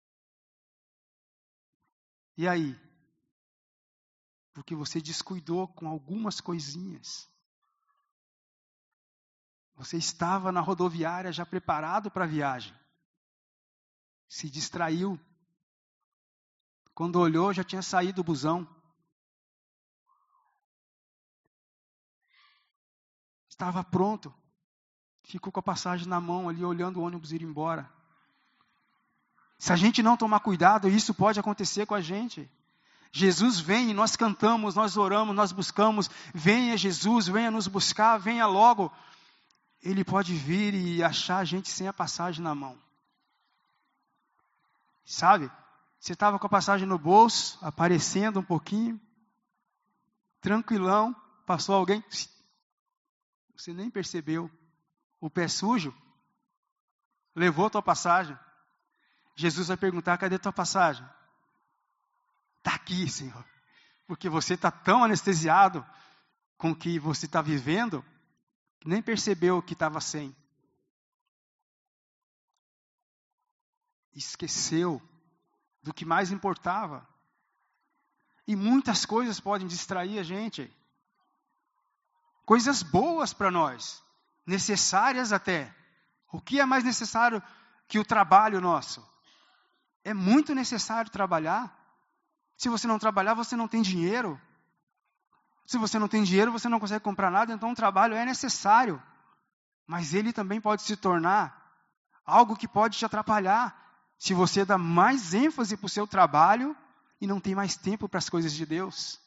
E aí? Porque você descuidou com algumas coisinhas. Você estava na rodoviária já preparado para a viagem. Se distraiu. Quando olhou, já tinha saído o busão. Estava pronto. Ficou com a passagem na mão ali, olhando o ônibus ir embora. Se a gente não tomar cuidado, isso pode acontecer com a gente. Jesus vem e nós cantamos, nós oramos, nós buscamos. Venha Jesus, venha nos buscar, venha logo. Ele pode vir e achar a gente sem a passagem na mão. Sabe? Você estava com a passagem no bolso, aparecendo um pouquinho, tranquilão, passou alguém, você nem percebeu, o pé sujo, levou a tua passagem. Jesus vai perguntar, cadê a tua passagem? Está aqui, Senhor, porque você está tão anestesiado com o que você está vivendo, que nem percebeu que estava sem. Esqueceu do que mais importava. E muitas coisas podem distrair a gente. Coisas boas para nós, necessárias até. O que é mais necessário que o trabalho nosso? É muito necessário trabalhar. Se você não trabalhar, você não tem dinheiro. Se você não tem dinheiro, você não consegue comprar nada, então o trabalho é necessário. Mas ele também pode se tornar algo que pode te atrapalhar. Se você dá mais ênfase para o seu trabalho e não tem mais tempo para as coisas de Deus.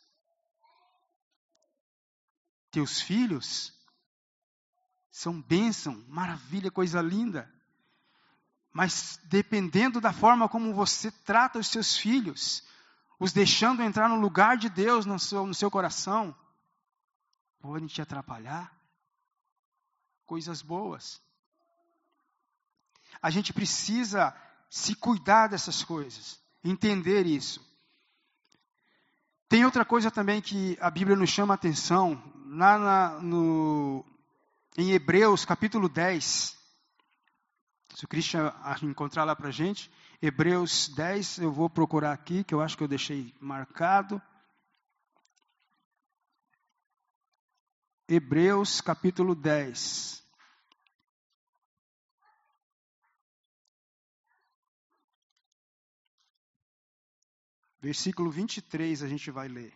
Teus filhos são bênção, maravilha, coisa linda. Mas dependendo da forma como você trata os seus filhos, os deixando entrar no lugar de Deus no seu, no seu coração, podem te atrapalhar. Coisas boas. A gente precisa se cuidar dessas coisas, entender isso. Tem outra coisa também que a Bíblia nos chama a atenção, lá na, no, em Hebreus capítulo dez. Se o Christian encontrar lá para a gente, Hebreus dez, eu vou procurar aqui, que eu acho que eu deixei marcado. Hebreus capítulo dez. Versículo vinte e três a gente vai ler.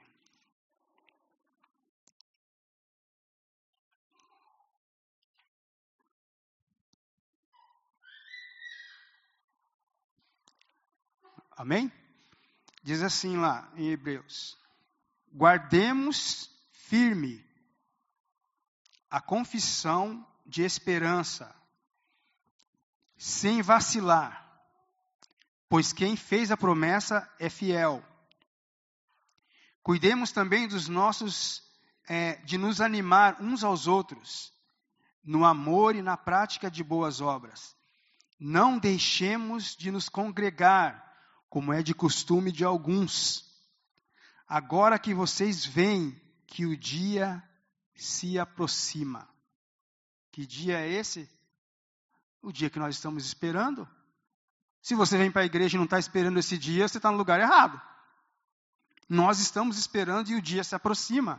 Amém? Diz assim lá em Hebreus: guardemos firme a confissão de esperança, sem vacilar, pois quem fez a promessa é fiel. Cuidemos também dos nossos, é, de nos animar uns aos outros, no amor e na prática de boas obras. Não deixemos de nos congregar, como é de costume de alguns. Agora que vocês veem que o dia se aproxima. Que dia é esse? O dia que nós estamos esperando. Se você vem para a igreja e não está esperando esse dia, você está no lugar errado. Nós estamos esperando e o dia se aproxima.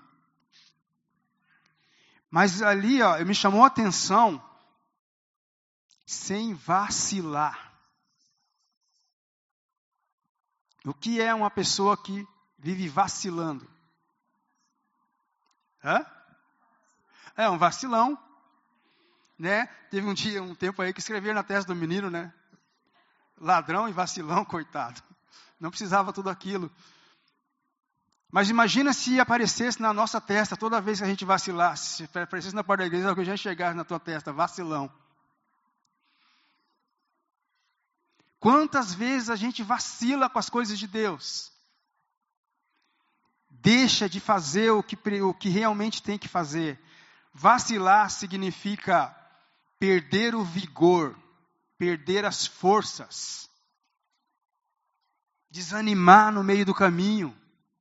Mas ali, ó, me chamou a atenção, sem vacilar. O que é uma pessoa que vive vacilando? Hã? É um vacilão, né? Teve um dia, um tempo aí que escreveram na testa do menino, né? Ladrão e vacilão, coitado. Não precisava tudo aquilo. Mas imagina se aparecesse na nossa testa, toda vez que a gente vacilasse, se aparecesse na porta da igreja, alguém já enxergasse na tua testa, vacilão. Quantas vezes a gente vacila com as coisas de Deus? Deixa de fazer o que, o que realmente tem que fazer. Vacilar significa perder o vigor, perder as forças, desanimar no meio do caminho.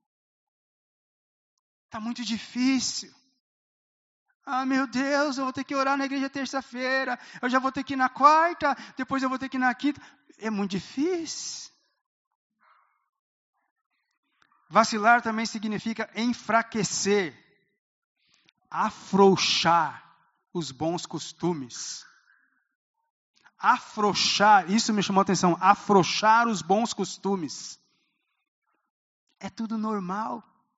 Está muito difícil. Ah, meu Deus, eu vou ter que orar na igreja terça-feira, eu já vou ter que ir na quarta, depois eu vou ter que ir na quinta. É muito difícil. Vacilar também significa enfraquecer, afrouxar os bons costumes. Afrouxar, isso me chamou a atenção, afrouxar os bons costumes. É tudo normal.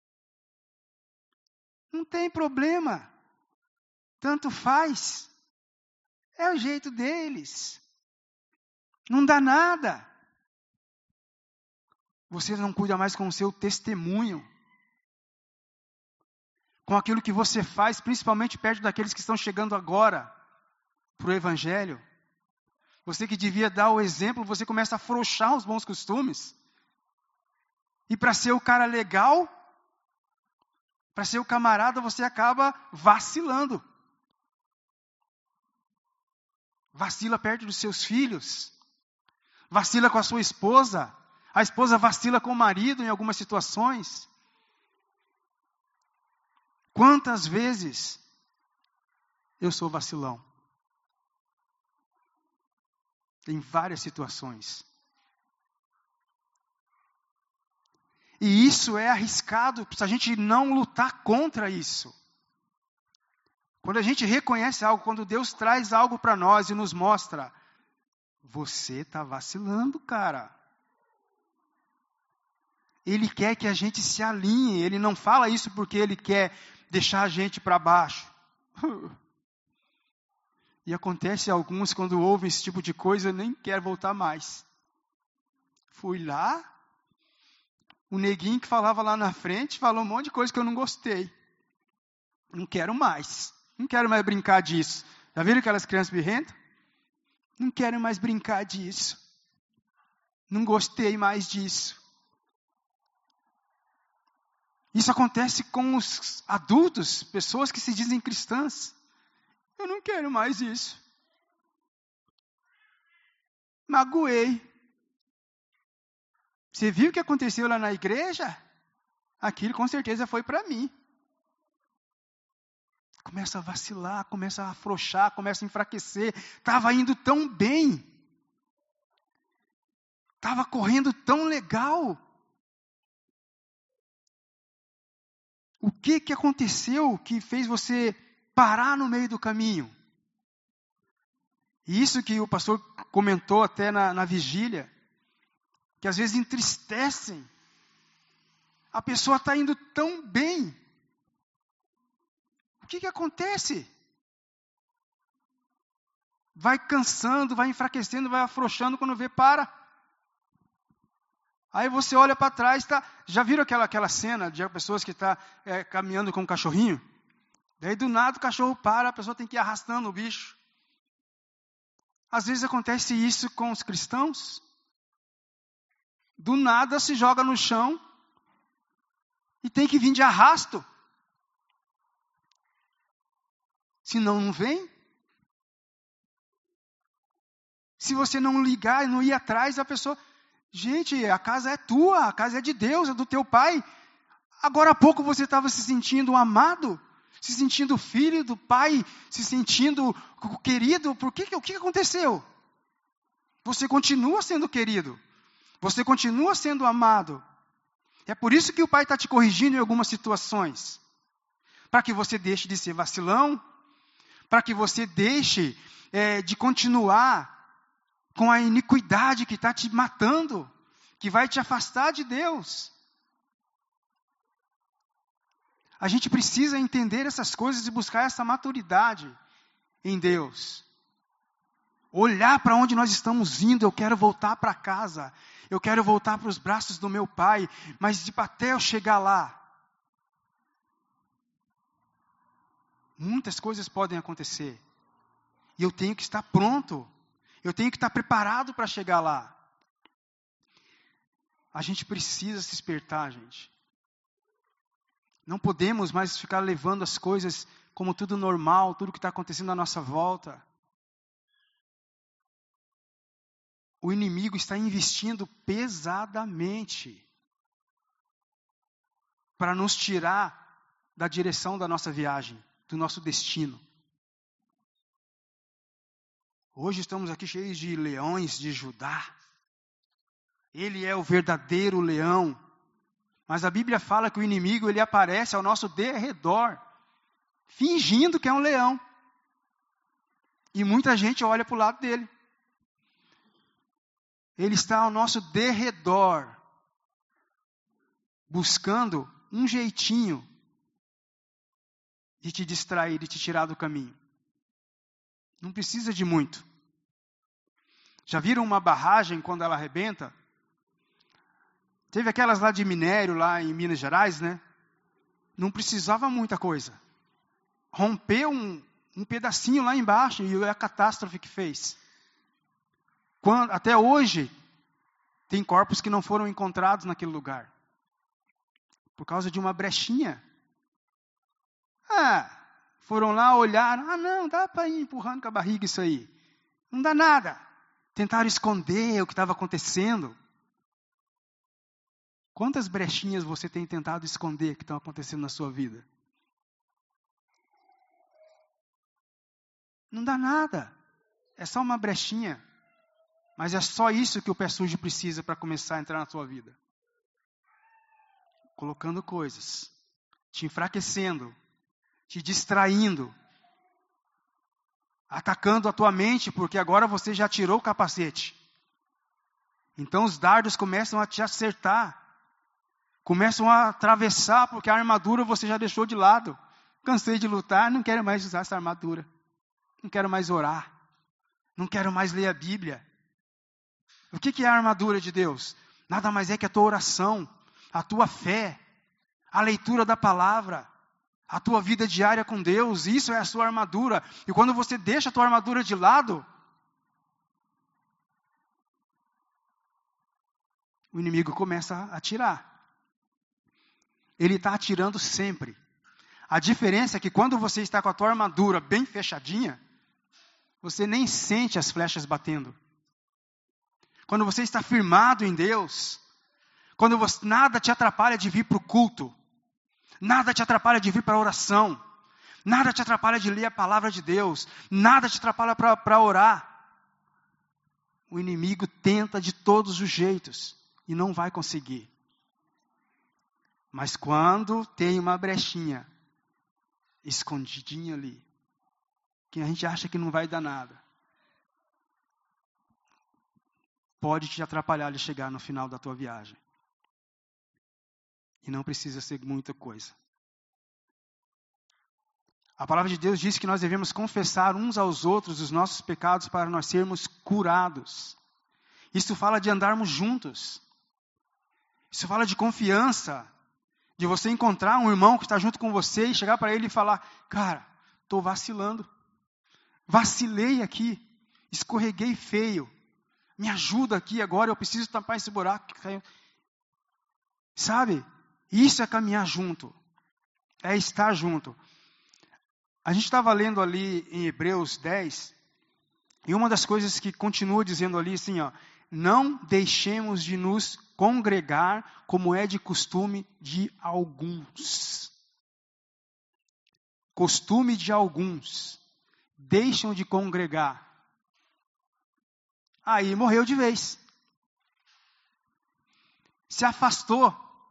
Não tem problema. Tanto faz. É o jeito deles. Não dá nada. Você não cuida mais com o seu testemunho. Com aquilo que você faz, principalmente perto daqueles que estão chegando agora para o Evangelho. Você que devia dar o exemplo, você começa a afrouxar os bons costumes. E para ser o cara legal, para ser o camarada, você acaba vacilando. Vacila perto dos seus filhos. Vacila com a sua esposa. A esposa vacila com o marido em algumas situações. Quantas vezes eu sou vacilão? Em várias situações. E isso é arriscado, se a gente não lutar contra isso. Quando a gente reconhece algo, quando Deus traz algo para nós e nos mostra, você está vacilando, cara. Ele quer que a gente se alinhe, Ele não fala isso porque Ele quer deixar a gente para baixo. E acontece alguns, quando ouvem esse tipo de coisa, nem quer voltar mais. Fui lá, o neguinho que falava lá na frente falou um monte de coisa que eu não gostei. Não quero mais. Não quero mais brincar disso. Já viram aquelas crianças birrentas? Não quero mais brincar disso. Não gostei mais disso. Isso acontece com os adultos, pessoas que se dizem cristãs. Eu não quero mais isso. Magoei. Você viu o que aconteceu lá na igreja? Aquilo com certeza foi para mim. Começa a vacilar, começa a afrouxar, começa a enfraquecer. Estava indo tão bem. Estava correndo tão legal. O que, que aconteceu que fez você parar no meio do caminho? E isso que o pastor comentou até na, na vigília, que às vezes entristecem. A pessoa está indo tão bem. O que, que acontece? Vai cansando, vai enfraquecendo, vai afrouxando, quando vê, para. Aí você olha para trás, tá, já viram aquela, aquela cena de pessoas que estão é, caminhando com um cachorrinho? Daí do nada o cachorro para, a pessoa tem que ir arrastando o bicho. Às vezes acontece isso com os cristãos. Do nada se joga no chão e tem que vir de arrasto. Senão não vem. Se você não ligar e não ir atrás, a pessoa... Gente, a casa é tua, a casa é de Deus, é do teu pai. Agora há pouco você estava se sentindo amado, se sentindo filho do pai, se sentindo querido. Por que, o que aconteceu? Você continua sendo querido. Você continua sendo amado. É por isso que o pai está te corrigindo em algumas situações. Para que você deixe de ser vacilão. Para que você deixe é, de continuar com a iniquidade que está te matando, que vai te afastar de Deus. A gente precisa entender essas coisas e buscar essa maturidade em Deus. Olhar para onde nós estamos indo. Eu quero voltar para casa. Eu quero voltar para os braços do meu pai. Mas até eu chegar lá, muitas coisas podem acontecer. E eu tenho que estar pronto. Eu tenho que estar preparado para chegar lá. A gente precisa se despertar, gente. Não podemos mais ficar levando as coisas como tudo normal, tudo que está acontecendo à nossa volta. O inimigo está investindo pesadamente para nos tirar da direção da nossa viagem, do nosso destino. Hoje estamos aqui cheios de leões de Judá. Ele é o verdadeiro leão. Mas a Bíblia fala que o inimigo ele aparece ao nosso derredor, fingindo que é um leão. E muita gente olha para o lado dele. Ele está ao nosso derredor, buscando um jeitinho de te distrair, de te tirar do caminho. Não precisa de muito. Já viram uma barragem quando ela arrebenta? Teve aquelas lá de minério, lá em Minas Gerais, né? Não precisava muita coisa. Rompeu um, um pedacinho lá embaixo e a catástrofe que fez. Quando, até hoje, tem corpos que não foram encontrados naquele lugar. Por causa de uma brechinha. Ah, foram lá, olharam. Ah, não, dá para ir empurrando com a barriga isso aí. Não dá nada. Tentaram esconder o que estava acontecendo. Quantas brechinhas você tem tentado esconder que estão acontecendo na sua vida? Não dá nada. É só uma brechinha. Mas é só isso que o pé sujo precisa para começar a entrar na sua vida. Colocando coisas, te enfraquecendo, te distraindo, atacando a tua mente, porque agora você já tirou o capacete. Então os dardos começam a te acertar, começam a atravessar, porque a armadura você já deixou de lado. Cansei de lutar, não quero mais usar essa armadura. Não quero mais orar. Não quero mais ler a Bíblia. O que é a armadura de Deus? Nada mais é que a tua oração, a tua fé, a leitura da palavra, a tua vida diária com Deus. Isso é a sua armadura. E quando você deixa a tua armadura de lado, o inimigo começa a atirar. Ele está atirando sempre. A diferença é que quando você está com a tua armadura bem fechadinha, você nem sente as flechas batendo. Quando você está firmado em Deus, quando você, nada te atrapalha de vir para o culto, nada te atrapalha de vir para a oração, nada te atrapalha de ler a palavra de Deus, nada te atrapalha para orar. O inimigo tenta de todos os jeitos e não vai conseguir. Mas quando tem uma brechinha, escondidinha ali, que a gente acha que não vai dar nada, pode te atrapalhar de chegar no final da tua viagem. E não precisa ser muita coisa. A palavra de Deus diz que nós devemos confessar uns aos outros os nossos pecados para nós sermos curados. Isso fala de andarmos juntos. Isso fala de confiança. De você encontrar um irmão que está junto com você e chegar para ele e falar: cara, estou vacilando. Vacilei aqui. Escorreguei feio. Me ajuda aqui agora, eu preciso tampar esse buraco. Sabe? Isso é caminhar junto. É estar junto. A gente estava lendo ali em Hebreus dez, e uma das coisas que continua dizendo ali assim, ó, não deixemos de nos congregar como é de costume de alguns. Costume de alguns. Deixam de congregar. Aí morreu de vez. Se afastou.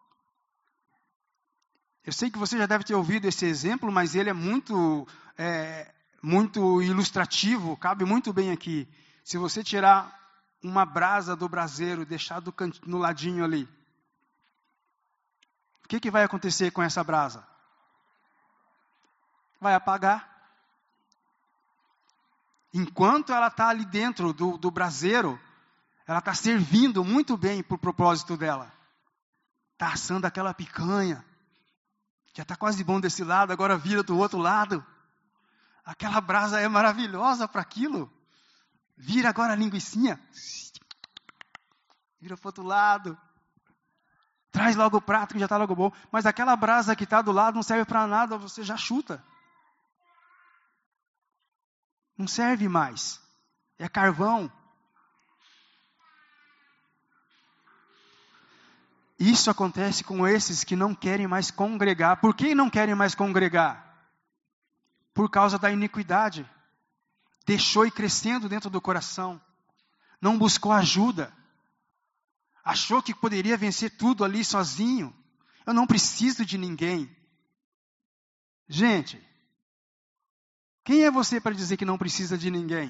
Eu sei que você já deve ter ouvido esse exemplo, mas ele é muito, é, muito ilustrativo, cabe muito bem aqui. Se você tirar uma brasa do braseiro e deixar do canto, no ladinho ali, o que, que vai acontecer com essa brasa? Vai apagar. Enquanto ela está ali dentro do, do braseiro, ela está servindo muito bem para o propósito dela. Está assando aquela picanha. Já está quase bom desse lado, agora vira do outro lado. Aquela brasa é maravilhosa para aquilo. Vira agora a linguicinha. Vira para o outro lado. Traz logo o prato que já está logo bom. Mas aquela brasa que está do lado não serve para nada, você já chuta. Não serve mais. É carvão. Isso acontece com esses que não querem mais congregar. Por que não querem mais congregar? Por causa da iniquidade. Deixou ir crescendo dentro do coração. Não buscou ajuda. Achou que poderia vencer tudo ali sozinho. Eu não preciso de ninguém. Gente, quem é você para dizer que não precisa de ninguém?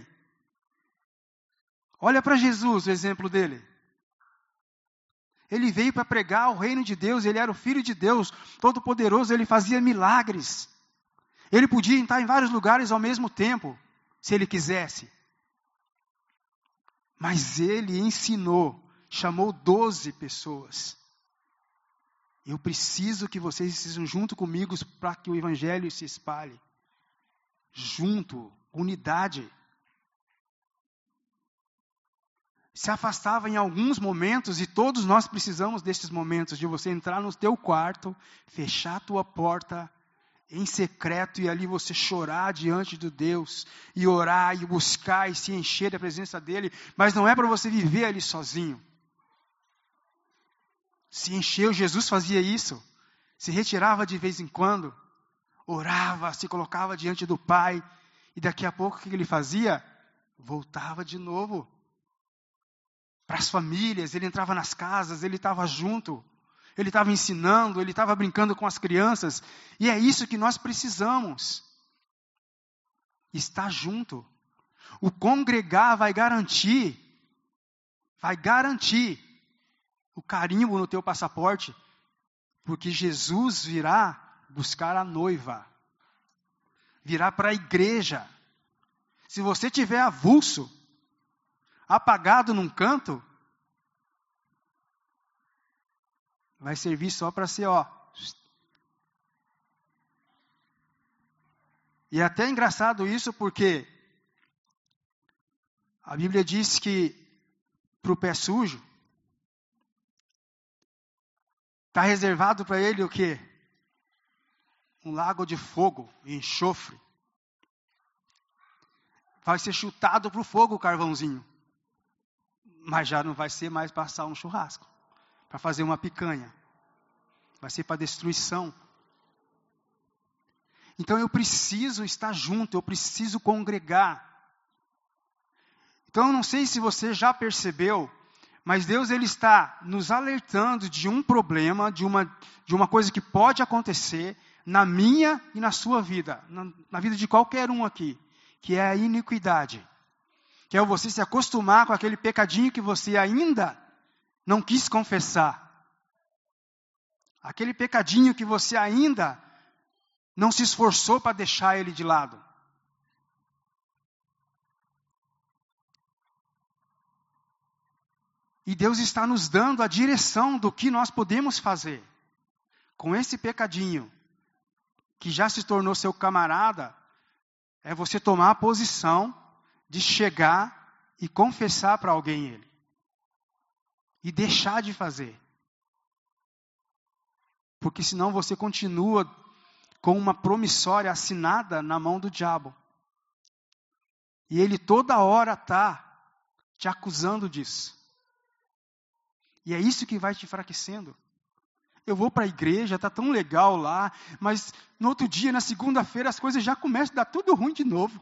Olha para Jesus, o exemplo dele. Ele veio para pregar o reino de Deus, ele era o Filho de Deus, todo-poderoso, ele fazia milagres. Ele podia estar em vários lugares ao mesmo tempo, se ele quisesse. Mas ele ensinou, chamou doze pessoas. Eu preciso que vocês estejam junto comigo para que o evangelho se espalhe. Junto, unidade. Se afastava em alguns momentos, e todos nós precisamos desses momentos, de você entrar no teu quarto, fechar a tua porta, em secreto, e ali você chorar diante de Deus, e orar, e buscar, e se encher da presença dEle, mas não é para você viver ali sozinho. Se encheu, Jesus fazia isso, se retirava de vez em quando, orava, se colocava diante do Pai, e daqui a pouco o que ele fazia? Voltava de novo. Para as famílias, ele entrava nas casas, ele estava junto, ele estava ensinando, ele estava brincando com as crianças, e é isso que nós precisamos, estar junto. O congregar vai garantir, vai garantir o carimbo no teu passaporte, porque Jesus virá buscar a noiva, virá para a igreja. Se você tiver avulso, apagado num canto, Vai servir só para ser, ó. E é até engraçado isso porque a Bíblia diz que para o pé sujo está reservado para ele o quê? Um lago de fogo e enxofre. Vai ser chutado para o fogo o carvãozinho. Mas já não vai ser mais para assar um churrasco. Para fazer uma picanha. Vai ser para destruição. Então eu preciso estar junto, eu preciso congregar. Então eu não sei se você já percebeu, mas Deus ele está nos alertando de um problema, de uma, de uma coisa que pode acontecer na minha e na sua vida, na, na vida de qualquer um aqui, que é a iniquidade. Que é você se acostumar com aquele pecadinho que você ainda não quis confessar. Aquele pecadinho que você ainda não se esforçou para deixar ele de lado. E Deus está nos dando a direção do que nós podemos fazer com esse pecadinho, que já se tornou seu camarada, é você tomar a posição de chegar e confessar para alguém ele. E deixar de fazer. Porque senão você continua com uma promissória assinada na mão do diabo. E ele toda hora está te acusando disso. E é isso que vai te enfraquecendo. Eu vou para a igreja, está tão legal lá, mas no outro dia, na segunda-feira, as coisas já começam a dar tudo ruim de novo.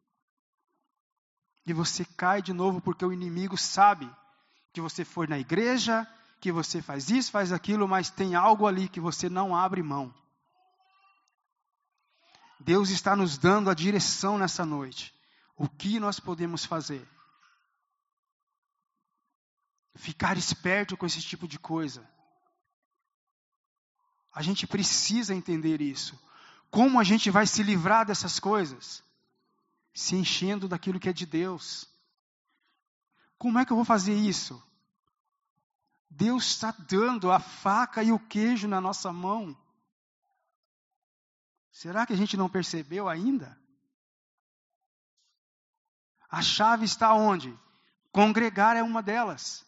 E você cai de novo porque o inimigo sabe que você foi na igreja, que você faz isso, faz aquilo, mas tem algo ali que você não abre mão. Deus está nos dando a direção nessa noite. O que nós podemos fazer? Ficar esperto com esse tipo de coisa. A gente precisa entender isso. Como a gente vai se livrar dessas coisas? Se enchendo daquilo que é de Deus. Como é que eu vou fazer isso? Deus está dando a faca e o queijo na nossa mão. Será que a gente não percebeu ainda? A chave está onde? Congregar é uma delas.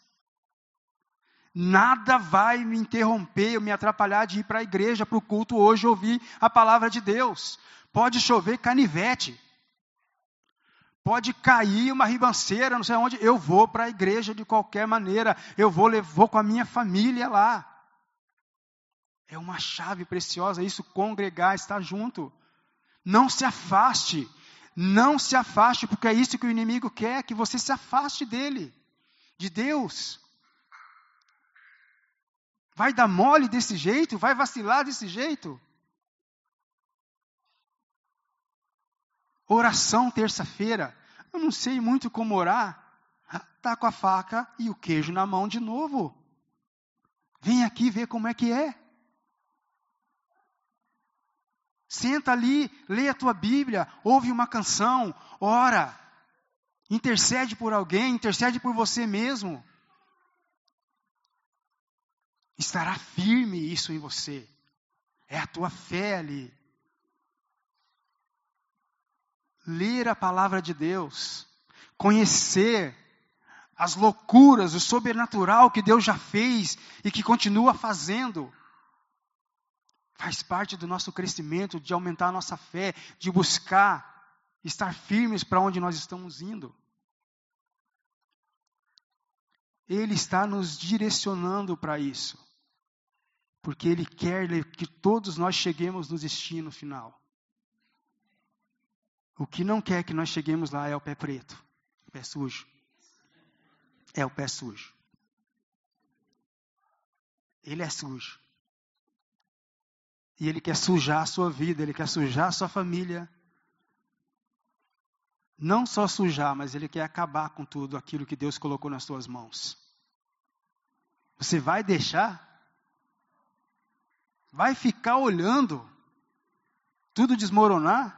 Nada vai me interromper, me atrapalhar de ir para a igreja, para o culto hoje, ouvir a palavra de Deus. Pode chover canivete. Pode cair uma ribanceira, não sei onde. Eu vou para a igreja de qualquer maneira. Eu vou, vou com a minha família lá. É uma chave preciosa isso, congregar, estar junto. Não se afaste. Não se afaste, porque é isso que o inimigo quer, que você se afaste dele, de Deus. Vai dar mole desse jeito? Vai vacilar desse jeito? Oração terça-feira. Eu não sei muito como orar. Está com a faca e o queijo na mão de novo. Vem aqui ver como é que é. Senta ali, lê a tua Bíblia, ouve uma canção, ora. Intercede por alguém, intercede por você mesmo. Estará firme isso em você. É a tua fé ali. Ler a palavra de Deus. Conhecer as loucuras, o sobrenatural que Deus já fez e que continua fazendo. Faz parte do nosso crescimento, de aumentar a nossa fé, de buscar estar firmes para onde nós estamos indo. Ele está nos direcionando para isso. Porque Ele quer que todos nós cheguemos no destino final. O que não quer que nós cheguemos lá é o pé preto, o pé sujo. É o pé sujo. Ele é sujo. E Ele quer sujar a sua vida, Ele quer sujar a sua família. Não só sujar, mas Ele quer acabar com tudo aquilo que Deus colocou nas suas mãos. Você vai deixar? Vai ficar olhando tudo desmoronar?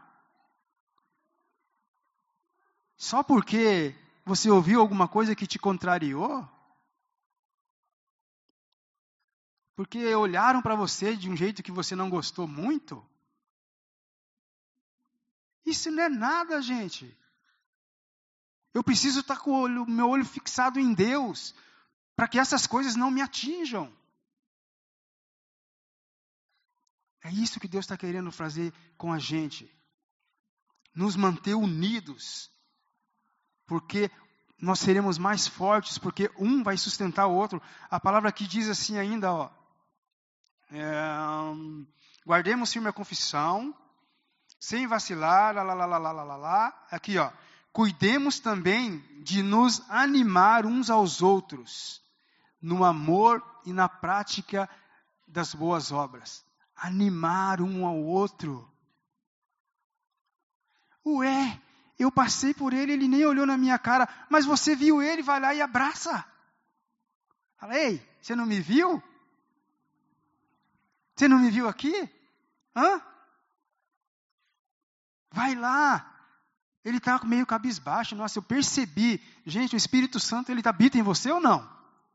Só porque você ouviu alguma coisa que te contrariou? porque olharam para você de um jeito que você não gostou muito? Isso não é nada, gente. Eu preciso estar com o olho, meu olho fixado em Deus, para que essas coisas não me atinjam. É isso que Deus está querendo fazer com a gente. Nos manter unidos. Porque nós seremos mais fortes, porque um vai sustentar o outro. A palavra aqui diz assim ainda, ó. É, guardemos firme a confissão, sem vacilar, lá, lá, lá, lá, lá, lá, lá. Aqui, ó. Cuidemos também de nos animar uns aos outros, no amor e na prática das boas obras. Animar um ao outro. Ué, eu passei por ele, ele nem olhou na minha cara, mas você viu ele, vai lá e abraça. Fala, ei, você não me viu? Você não me viu aqui? Hã? Vai lá. Ele está meio cabisbaixo. Nossa, eu percebi. Gente, o Espírito Santo, ele habita em você ou não?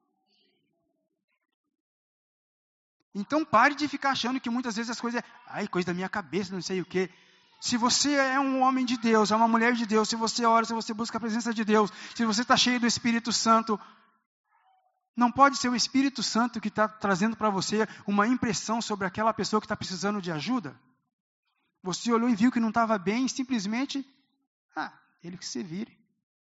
Então pare de ficar achando que muitas vezes as coisas... Ai, coisa da minha cabeça, não sei o quê. Se você é um homem de Deus, é uma mulher de Deus, se você ora, se você busca a presença de Deus, se você está cheio do Espírito Santo, não pode ser o Espírito Santo que está trazendo para você uma impressão sobre aquela pessoa que está precisando de ajuda? Você olhou e viu que não estava bem e simplesmente... Ah, ele que se vire.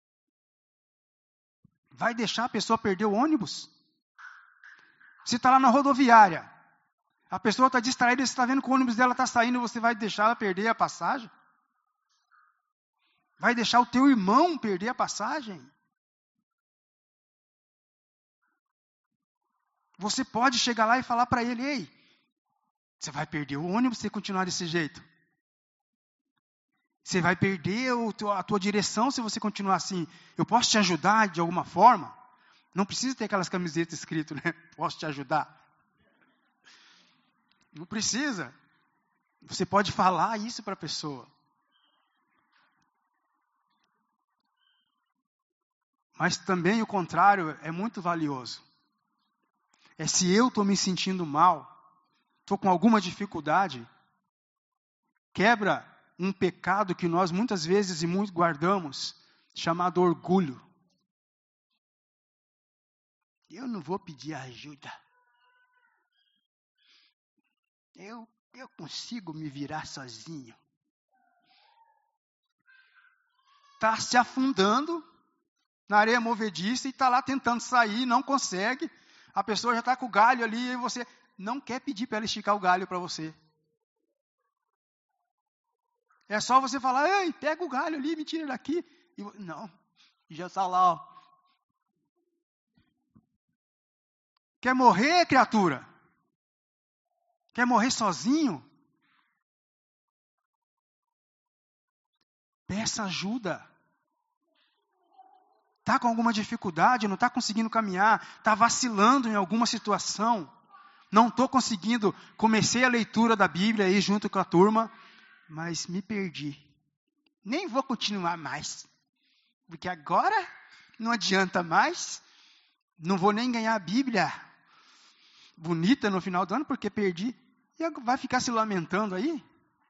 Vai deixar a pessoa perder o ônibus? Você está lá na rodoviária. A pessoa está distraída, você está vendo que o ônibus dela está saindo, você vai deixar ela perder a passagem? Vai deixar o teu irmão perder a passagem? Você pode chegar lá e falar para ele, ei, você vai perder o ônibus se você continuar desse jeito. Você vai perder a tua direção se você continuar assim. Eu posso te ajudar de alguma forma? Não precisa ter aquelas camisetas escritas, né? Posso te ajudar? Não precisa. Você pode falar isso para a pessoa. Mas também o contrário é muito valioso. É se eu estou me sentindo mal, estou com alguma dificuldade, quebra um pecado que nós muitas vezes e muito guardamos, chamado orgulho. Eu não vou pedir ajuda. Eu, eu consigo me virar sozinho. Está se afundando na areia movediça e está lá tentando sair, não consegue. A pessoa já está com o galho ali e você não quer pedir para ela esticar o galho para você. É só você falar, ei, pega o galho ali, me tira daqui. E, não, já está lá, ó. Quer morrer, criatura? Quer morrer sozinho? Peça ajuda. Está com alguma dificuldade, não está conseguindo caminhar, está vacilando em alguma situação. Não estou conseguindo, comecei a leitura da Bíblia aí junto com a turma, mas me perdi. Nem vou continuar mais. Porque agora não adianta mais. Não vou nem ganhar a Bíblia bonita no final do ano, porque perdi. E vai ficar se lamentando aí?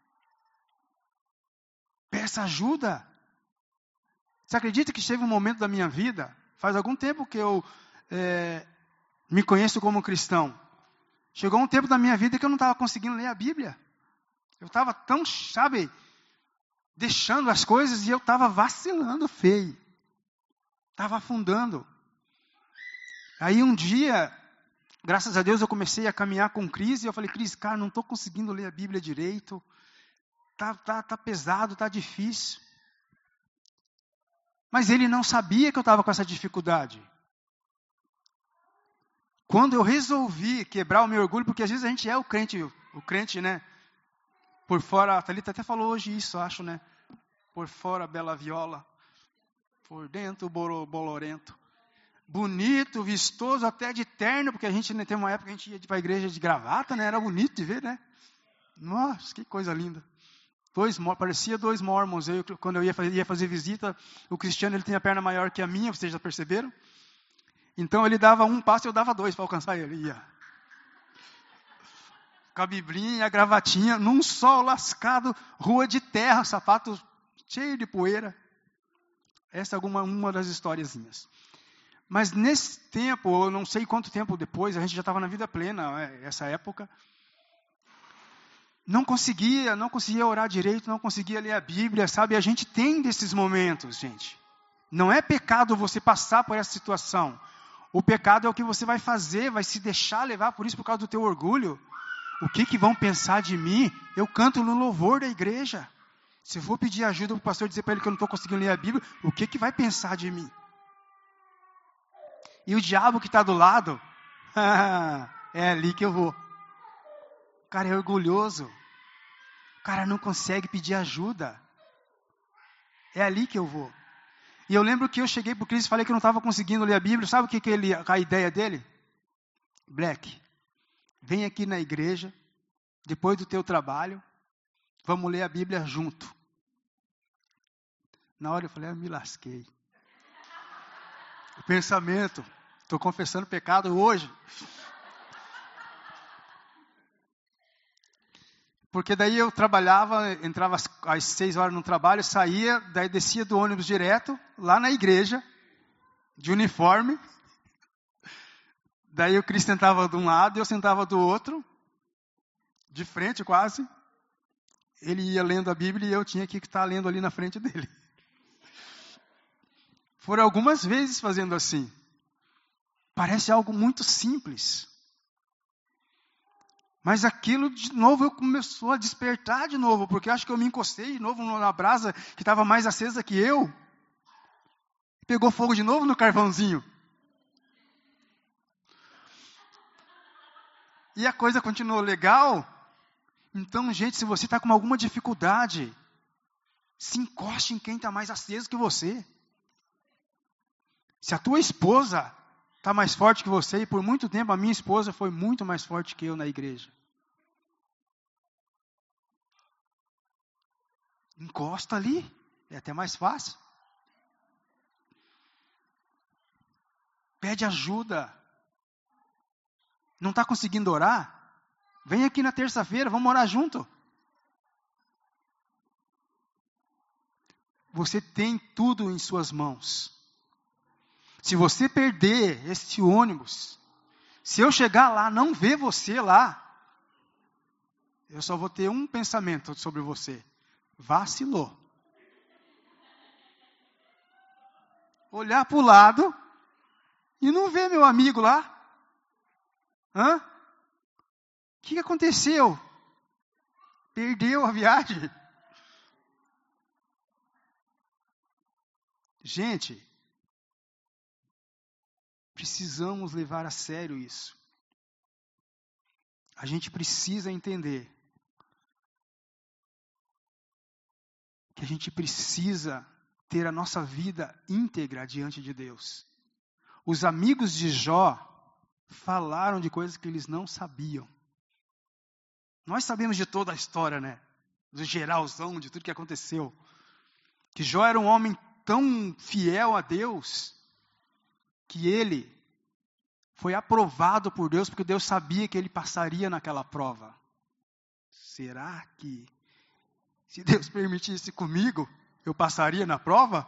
Peça ajuda. Você acredita que chega um momento da minha vida, faz algum tempo que eu é, me conheço como cristão. Chegou um tempo da minha vida que eu não estava conseguindo ler a Bíblia. Eu estava tão, sabe, deixando as coisas e eu estava vacilando feio. Estava afundando. Aí um dia, graças a Deus, eu comecei a caminhar com Cris e eu falei, Cris, cara, não estou conseguindo ler a Bíblia direito. Tá, tá, tá pesado, tá difícil. Mas ele não sabia que eu estava com essa dificuldade. Quando eu resolvi quebrar o meu orgulho, porque às vezes a gente é o crente, o crente, né? Por fora, a Thalita até falou hoje isso, acho, né? Por fora, bela viola. Por dentro, bolorento. Bonito, vistoso, até de terno, porque a gente, né, tem uma época que a gente ia para a igreja de gravata, né? Era bonito de ver, né? Nossa, que coisa linda. Dois, parecia dois mormons. Eu, quando eu ia fazer, ia fazer visita, o Cristiano ele tem a perna maior que a minha, vocês já perceberam? Então ele dava um passo e eu dava dois para alcançar ele. Ia. com a biblinha e a gravatinha, num sol lascado, rua de terra, sapato cheio de poeira. Essa é alguma, uma das historiazinhas. Mas nesse tempo, eu não sei quanto tempo depois, a gente já estava na vida plena, essa época, não conseguia, não conseguia orar direito, não conseguia ler a Bíblia, sabe? A gente tem desses momentos, gente. Não é pecado você passar por essa situação. O pecado é o que você vai fazer, vai se deixar levar por isso, por causa do teu orgulho. O que que vão pensar de mim? Eu canto no louvor da igreja. Se eu for pedir ajuda para o pastor dizer para ele que eu não estou conseguindo ler a Bíblia, o que que vai pensar de mim? E o diabo que está do lado, é ali que eu vou. O cara é orgulhoso. O cara não consegue pedir ajuda. É ali que eu vou. E eu lembro que eu cheguei para o Cris e falei que eu não estava conseguindo ler a Bíblia. Sabe o que, que ele, a ideia dele? Black, vem aqui na igreja, depois do teu trabalho, vamos ler a Bíblia junto. Na hora eu falei, ah, me lasquei. O pensamento, estou confessando pecado hoje. Porque daí eu trabalhava, entrava às, às seis horas no trabalho, saía, daí descia do ônibus direto, lá na igreja, de uniforme. Daí o Cris sentava de um lado e eu sentava do outro, de frente quase. Ele ia lendo a Bíblia e eu tinha que estar lendo ali na frente dele. Foram algumas vezes fazendo assim. Parece algo muito simples. Mas aquilo, de novo, eu começou a despertar de novo, porque eu acho que eu me encostei de novo na brasa que estava mais acesa que eu. Pegou fogo de novo no carvãozinho. E a coisa continuou legal. Então, gente, se você está com alguma dificuldade, se encoste em quem está mais aceso que você. Se a tua esposa está mais forte que você, e por muito tempo a minha esposa foi muito mais forte que eu na igreja. Encosta ali, é até mais fácil. Pede ajuda. Não está conseguindo orar? Vem aqui na terça-feira, vamos orar junto. Você tem tudo em suas mãos. Se você perder esse ônibus, se eu chegar lá, não ver você lá, eu só vou ter um pensamento sobre você. Vacilou. Olhar para o lado e não ver meu amigo lá. Hã? O que aconteceu? Perdeu a viagem? Gente, precisamos levar a sério isso. A gente precisa entender que a gente precisa ter a nossa vida íntegra diante de Deus. Os amigos de Jó falaram de coisas que eles não sabiam. Nós sabemos de toda a história, né? Do geralzão, de tudo que aconteceu. Que Jó era um homem tão fiel a Deus, que ele foi aprovado por Deus, porque Deus sabia que ele passaria naquela prova. Será que, se Deus permitisse comigo, eu passaria na prova?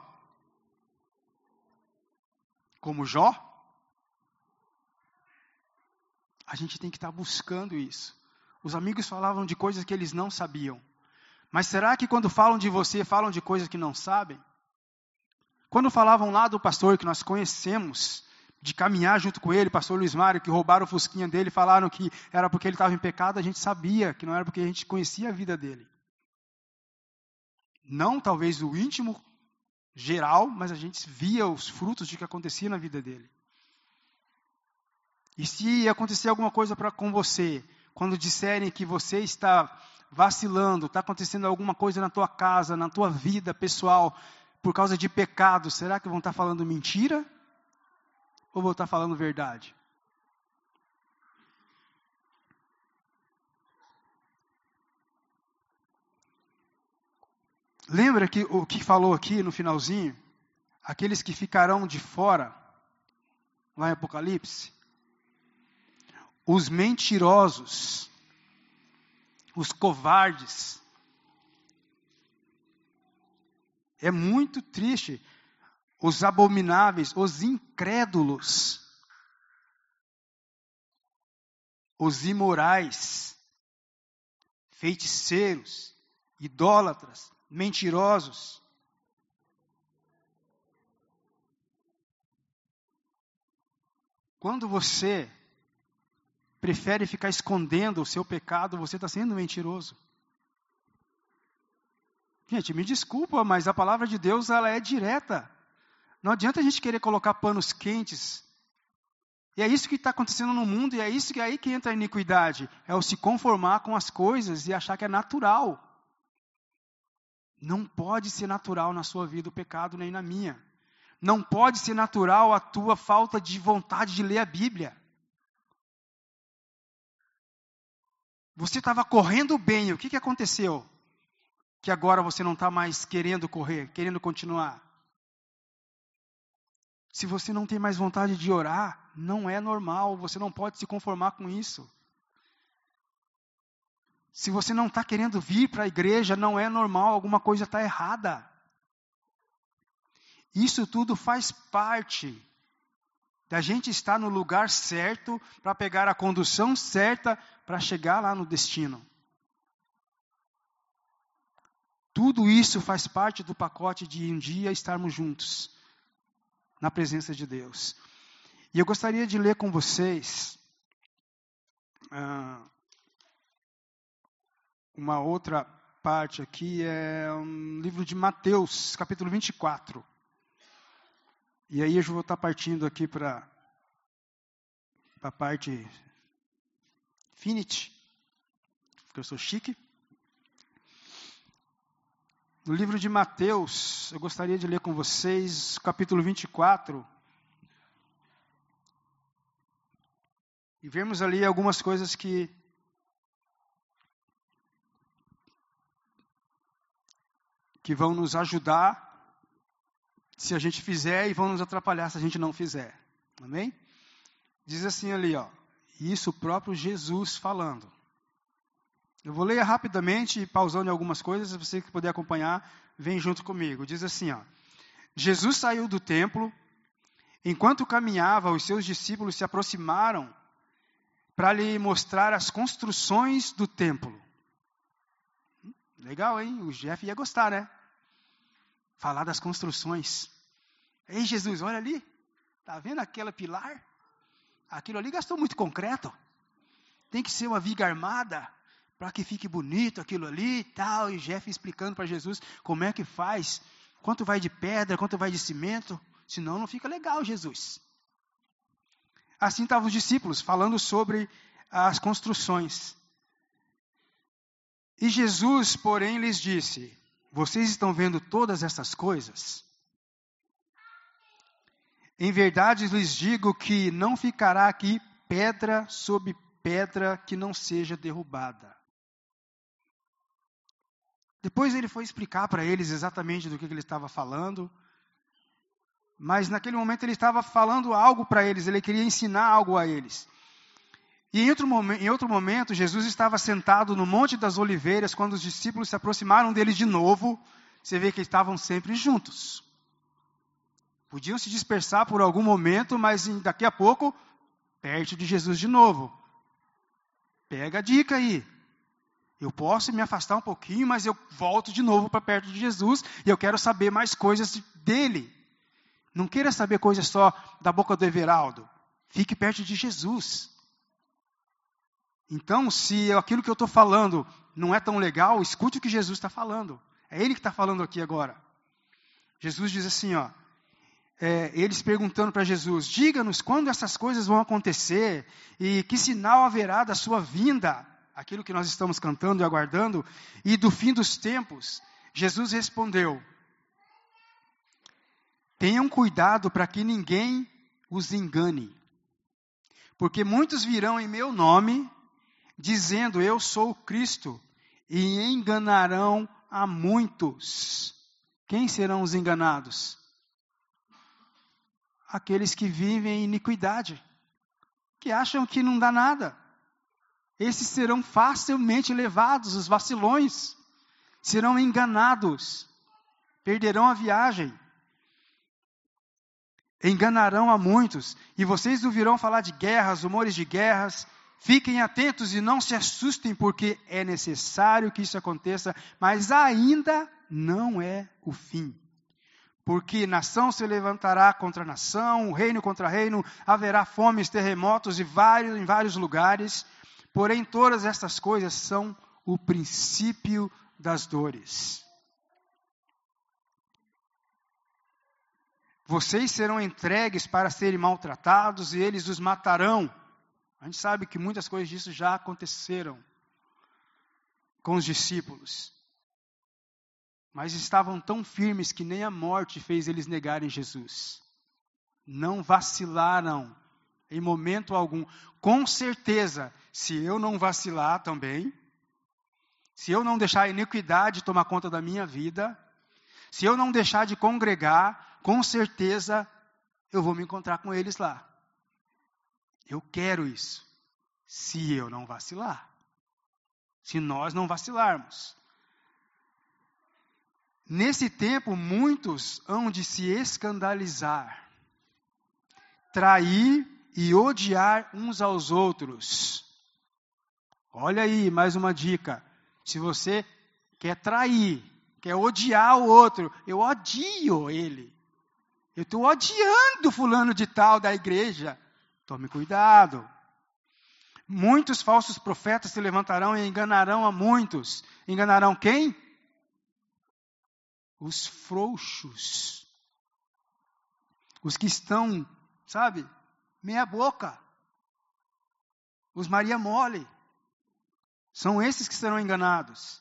Como Jó? A gente tem que estar buscando isso. Os amigos falavam de coisas que eles não sabiam. Mas será que quando falam de você, falam de coisas que não sabem? Quando falavam lá do pastor que nós conhecemos, de caminhar junto com ele, pastor Luiz Mário, que roubaram o fusquinha dele, falaram que era porque ele estava em pecado, a gente sabia que não era porque a gente conhecia a vida dele. Não talvez o íntimo geral, mas a gente via os frutos de que acontecia na vida dele. E se acontecer alguma coisa pra, com você, quando disserem que você está vacilando, está acontecendo alguma coisa na tua casa, na tua vida pessoal, por causa de pecado, será que vão estar falando mentira? Ou vão estar falando verdade? Lembra que o que falou aqui no finalzinho? Aqueles que ficarão de fora, lá em Apocalipse. Os mentirosos os covardes. É muito triste. Os abomináveis, os incrédulos, os imorais, feiticeiros, idólatras, mentirosos. Quando você prefere ficar escondendo o seu pecado, você está sendo mentiroso. Gente, me desculpa, mas a palavra de Deus, ela é direta. Não adianta a gente querer colocar panos quentes. E é isso que está acontecendo no mundo, e é isso que é aí que entra a iniquidade. É o se conformar com as coisas e achar que é natural. Não pode ser natural na sua vida o pecado, nem na minha. Não pode ser natural a tua falta de vontade de ler a Bíblia. Você estava correndo bem, o que, que aconteceu? Que agora você não está mais querendo correr, querendo continuar. Se você não tem mais vontade de orar, não é normal, você não pode se conformar com isso. Se você não está querendo vir para a igreja, não é normal, alguma coisa está errada. Isso tudo faz parte da gente estar no lugar certo, para pegar a condução certa, para chegar lá no destino. Tudo isso faz parte do pacote de um dia estarmos juntos, na presença de Deus. E eu gostaria de ler com vocês uh, uma outra parte aqui, é um livro de Mateus, capítulo vinte e quatro. E aí eu vou estar partindo aqui para a parte Infinity, porque eu sou chique. No livro de Mateus, eu gostaria de ler com vocês, capítulo vinte e quatro. E vemos ali algumas coisas que que vão nos ajudar se a gente fizer e vão nos atrapalhar se a gente não fizer. Amém? Diz assim ali, ó, isso o próprio Jesus falando. Eu vou ler rapidamente, pausando em algumas coisas, se você puder acompanhar, vem junto comigo. Diz assim, ó, Jesus saiu do templo, enquanto caminhava, os seus discípulos se aproximaram para lhe mostrar as construções do templo. Legal, hein? O Jeff ia gostar, né? Falar das construções. Ei, Jesus, olha ali. Está vendo aquela pilar? Aquilo ali gastou muito concreto. Tem que ser uma viga armada para que fique bonito aquilo ali e tal. E Jeff explicando para Jesus como é que faz. Quanto vai de pedra, quanto vai de cimento. Senão não fica legal, Jesus. Assim estavam os discípulos falando sobre as construções. E Jesus, porém, lhes disse, vocês estão vendo todas essas coisas? Em verdade lhes digo que não ficará aqui pedra sobre pedra que não seja derrubada. Depois ele foi explicar para eles exatamente do que ele estava falando. Mas naquele momento ele estava falando algo para eles, ele queria ensinar algo a eles. E em outro, momen- em outro momento, Jesus estava sentado no Monte das Oliveiras, quando os discípulos se aproximaram dele de novo, você vê que eles estavam sempre juntos. Podiam se dispersar por algum momento, mas daqui a pouco, perto de Jesus de novo. Pega a dica aí. Eu posso me afastar um pouquinho, mas eu volto de novo para perto de Jesus, e eu quero saber mais coisas dele. Não queira saber coisas só da boca do Everaldo. Fique perto de Jesus. Então, se aquilo que eu estou falando não é tão legal, escute o que Jesus está falando. É Ele que está falando aqui agora. Jesus diz assim, ó, é, eles perguntando para Jesus, diga-nos quando essas coisas vão acontecer e que sinal haverá da sua vinda, aquilo que nós estamos cantando e aguardando, e do fim dos tempos. Jesus respondeu, tenham cuidado para que ninguém os engane, porque muitos virão em meu nome, dizendo eu sou o Cristo, e enganarão a muitos. Quem serão os enganados? Aqueles que vivem em iniquidade, que acham que não dá nada. Esses serão facilmente levados, os vacilões, serão enganados, perderão a viagem, enganarão a muitos, e vocês ouvirão falar de guerras, rumores de guerras. Fiquem atentos e não se assustem, porque é necessário que isso aconteça, mas ainda não é o fim. Porque nação se levantará contra nação, reino contra reino, haverá fomes, terremotos e vários, em vários lugares. Porém, todas estas coisas são o princípio das dores. Vocês serão entregues para serem maltratados e eles os matarão. A gente sabe que muitas coisas disso já aconteceram com os discípulos. Mas estavam tão firmes que nem a morte fez eles negarem Jesus. Não vacilaram em momento algum. Com certeza, se eu não vacilar também, se eu não deixar a iniquidade tomar conta da minha vida, se eu não deixar de congregar, com certeza eu vou me encontrar com eles lá. Eu quero isso, se eu não vacilar. Se nós não vacilarmos. Nesse tempo, muitos hão de se escandalizar, trair e odiar uns aos outros. Olha aí, mais uma dica. Se você quer trair, quer odiar o outro, eu odio ele. Eu estou odiando fulano de tal da igreja. Tome cuidado. Muitos falsos profetas se levantarão e enganarão a muitos. Enganarão quem? Os frouxos. Os que estão, sabe, meia boca. Os Maria Mole. São esses que serão enganados.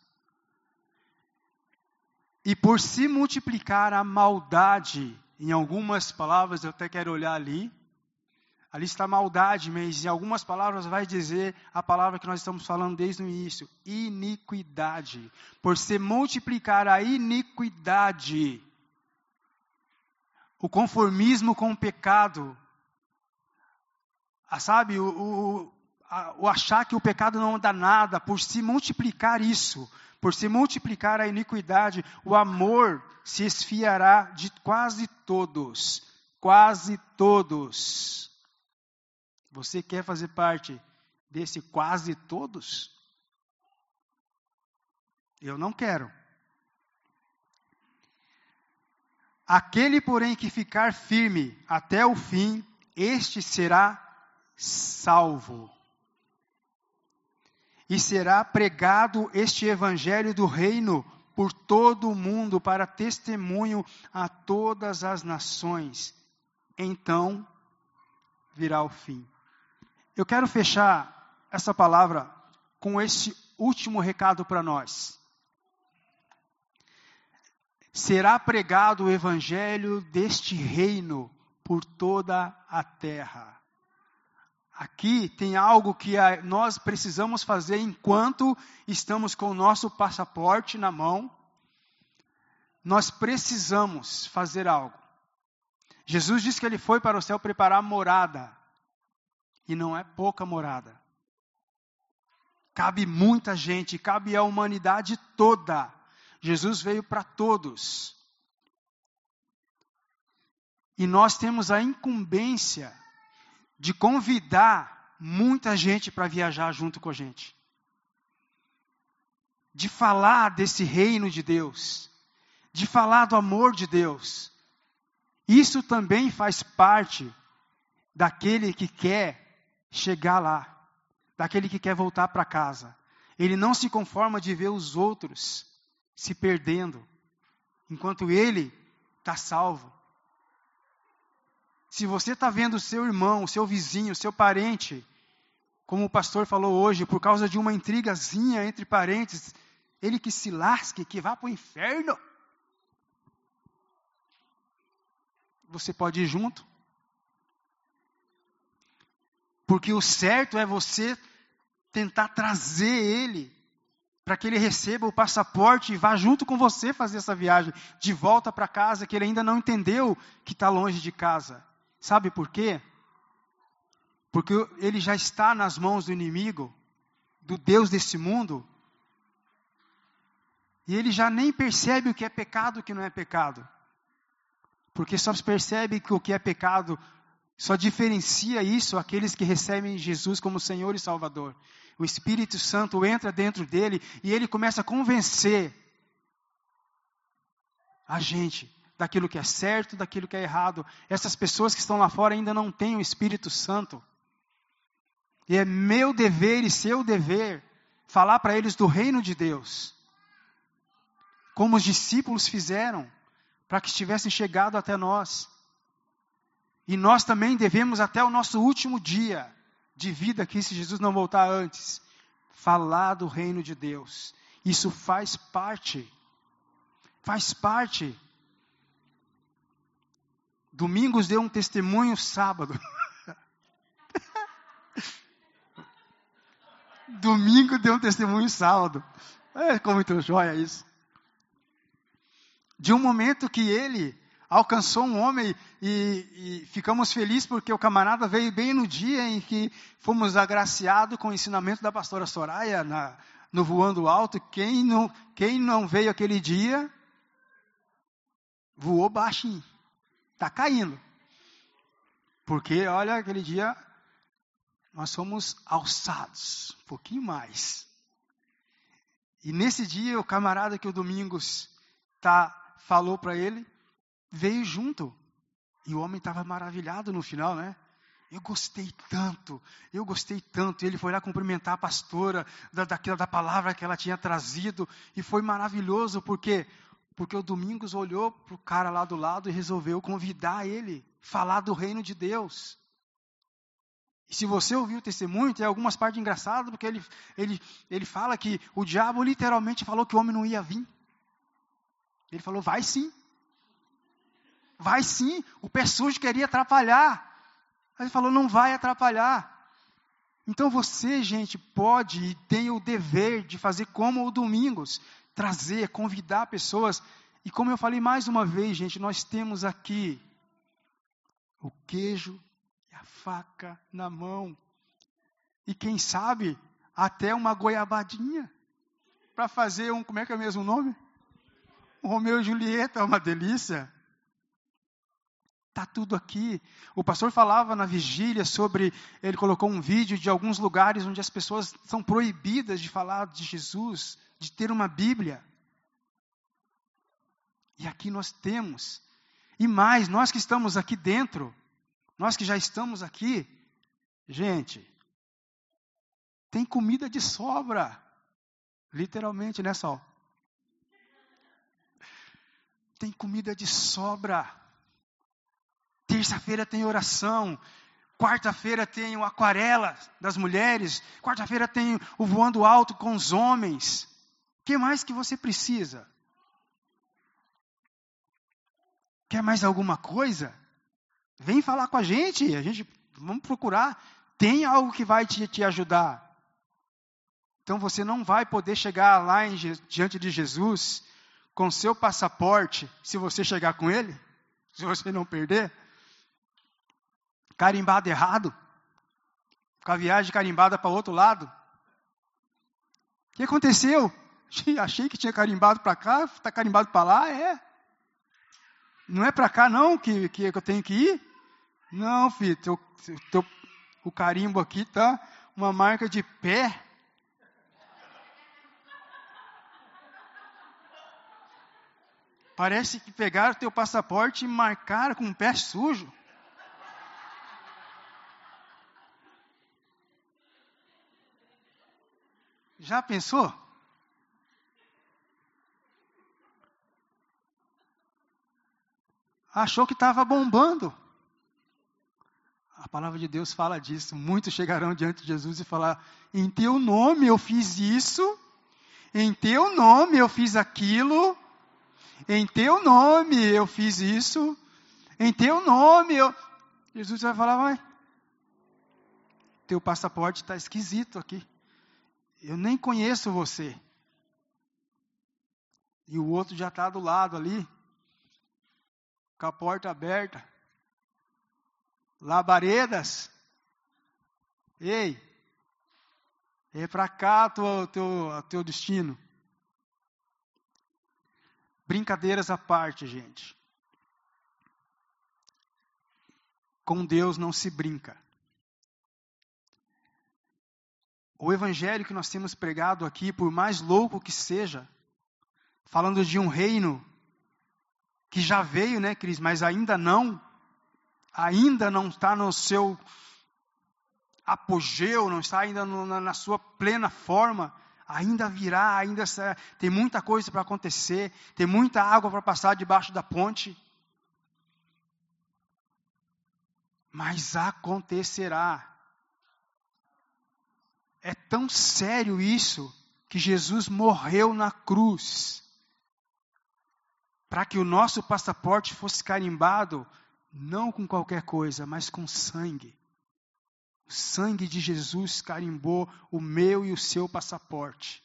E por se multiplicar a maldade, em algumas palavras, eu até quero olhar ali, ali está maldade, mas em algumas palavras vai dizer a palavra que nós estamos falando desde o início, iniquidade. Por se multiplicar a iniquidade, o conformismo com o pecado, a, sabe, o, o, a, o achar que o pecado não dá nada, por se multiplicar isso, por se multiplicar a iniquidade, o amor se esfriará de quase todos, quase todos. Você quer fazer parte desse quase todos? Eu não quero. Aquele, porém, que ficar firme até o fim, este será salvo. E será pregado este evangelho do reino por todo o mundo, para testemunho a todas as nações. Então virá o fim. Eu quero fechar essa palavra com esse último recado para nós. Será pregado o evangelho deste reino por toda a terra. Aqui tem algo que nós precisamos fazer enquanto estamos com o nosso passaporte na mão. Nós precisamos fazer algo. Jesus disse que ele foi para o céu preparar morada. E não é pouca morada. Cabe muita gente, cabe a humanidade toda. Jesus veio para todos. E nós temos a incumbência de convidar muita gente para viajar junto com a gente. De falar desse reino de Deus. De falar do amor de Deus. Isso também faz parte daquele que quer chegar lá, daquele que quer voltar para casa. Ele não se conforma de ver os outros se perdendo, enquanto ele está salvo. Se você está vendo o seu irmão, o seu vizinho, o seu parente, como o pastor falou hoje, por causa de uma intrigazinha entre parentes, ele que se lasque, que vá para o inferno, você pode ir junto? Porque o certo é você tentar trazer ele, para que ele receba o passaporte e vá junto com você fazer essa viagem, de volta para casa, que ele ainda não entendeu que está longe de casa. Sabe por quê? Porque ele já está nas mãos do inimigo, do Deus desse mundo, e ele já nem percebe o que é pecado e o que não é pecado. Porque só percebe que o que é pecado, só diferencia isso aqueles que recebem Jesus como Senhor e Salvador. O Espírito Santo entra dentro dele e ele começa a convencer a gente daquilo que é certo, daquilo que é errado. Essas pessoas que estão lá fora ainda não têm o Espírito Santo. E é meu dever e seu dever falar para eles do reino de Deus. Como os discípulos fizeram, para que estivessem chegado até nós. E nós também devemos até o nosso último dia de vida aqui, se Jesus não voltar antes, falar do reino de Deus. Isso faz parte. Faz parte. Domingos deu um testemunho sábado. Domingo deu um testemunho sábado. É como muito joia isso. De um momento que ele alcançou um homem e, e ficamos felizes porque o camarada veio bem no dia em que fomos agraciados com o ensinamento da pastora Soraya na, no Voando Alto. Quem não, quem não veio aquele dia, voou baixinho. Está caindo. Porque, olha, aquele dia nós fomos alçados, um pouquinho mais. E nesse dia, o camarada que o Domingos tá, falou para ele, veio junto. E o homem estava maravilhado no final, né? Eu gostei tanto, eu gostei tanto. E ele foi lá cumprimentar a pastora da, daquela, da palavra que ela tinha trazido. E foi maravilhoso, porque... Porque o Domingos olhou para o cara lá do lado e resolveu convidar ele, falar do reino de Deus. E se você ouviu o testemunho, tem algumas partes engraçadas, porque ele, ele, ele fala que o diabo literalmente falou que o homem não ia vir. Ele falou, vai sim. Vai sim. O pé sujo queria atrapalhar. Ele falou, não vai atrapalhar. Então você, gente, pode e tem o dever de fazer como o Domingos. Trazer, convidar pessoas. E como eu falei mais uma vez, gente, nós temos aqui o queijo e a faca na mão. E quem sabe, até uma goiabadinha. Para fazer um, como é que é mesmo o nome? Um Romeu e Julieta, uma delícia. Está tudo aqui. O pastor falava na vigília sobre, ele colocou um vídeo de alguns lugares onde as pessoas são proibidas de falar de Jesus, de ter uma Bíblia. E aqui nós temos. E mais, nós que estamos aqui dentro, nós que já estamos aqui, gente, tem comida de sobra. Literalmente, né, Sol? Tem comida de sobra. Terça-feira tem oração. Quarta-feira tem o aquarela das mulheres. Quarta-feira tem o Voando Alto com os homens. O que mais que você precisa? Quer mais alguma coisa? Vem falar com a gente. A gente vamos procurar. Tem algo que vai te, te ajudar. Então você não vai poder chegar lá em, diante de Jesus com seu passaporte, se você chegar com ele, se você não perder, carimbado errado, com a viagem carimbada para o outro lado. O que aconteceu? Achei que tinha carimbado para cá, está carimbado para lá, é. Não é para cá não que, que eu tenho que ir? Não, filho, teu, teu, o carimbo aqui está uma marca de pé. Parece que pegaram o teu passaporte e marcaram com o pé sujo. Já pensou? Achou que estava bombando. A palavra de Deus fala disso. Muitos chegarão diante de Jesus e falar, em teu nome eu fiz isso, em teu nome eu fiz aquilo, em teu nome eu fiz isso, em teu nome eu... Jesus vai falar, vai, teu passaporte está esquisito aqui. Eu nem conheço você. E o outro já está do lado ali, com a porta aberta. Labaredas. Ei, É para cá o teu, teu destino. Brincadeiras à parte, gente. Com Deus não se brinca. O evangelho que nós temos pregado aqui, por mais louco que seja, falando de um reino que já veio, né, Cris, mas ainda não, ainda não está no seu apogeu, não está ainda no, na, na sua plena forma, ainda virá, ainda tem muita coisa para acontecer, tem muita água para passar debaixo da ponte, mas acontecerá. É tão sério isso, que Jesus morreu na cruz, para que o nosso passaporte fosse carimbado, não com qualquer coisa, mas com sangue. O sangue de Jesus carimbou o meu e o seu passaporte.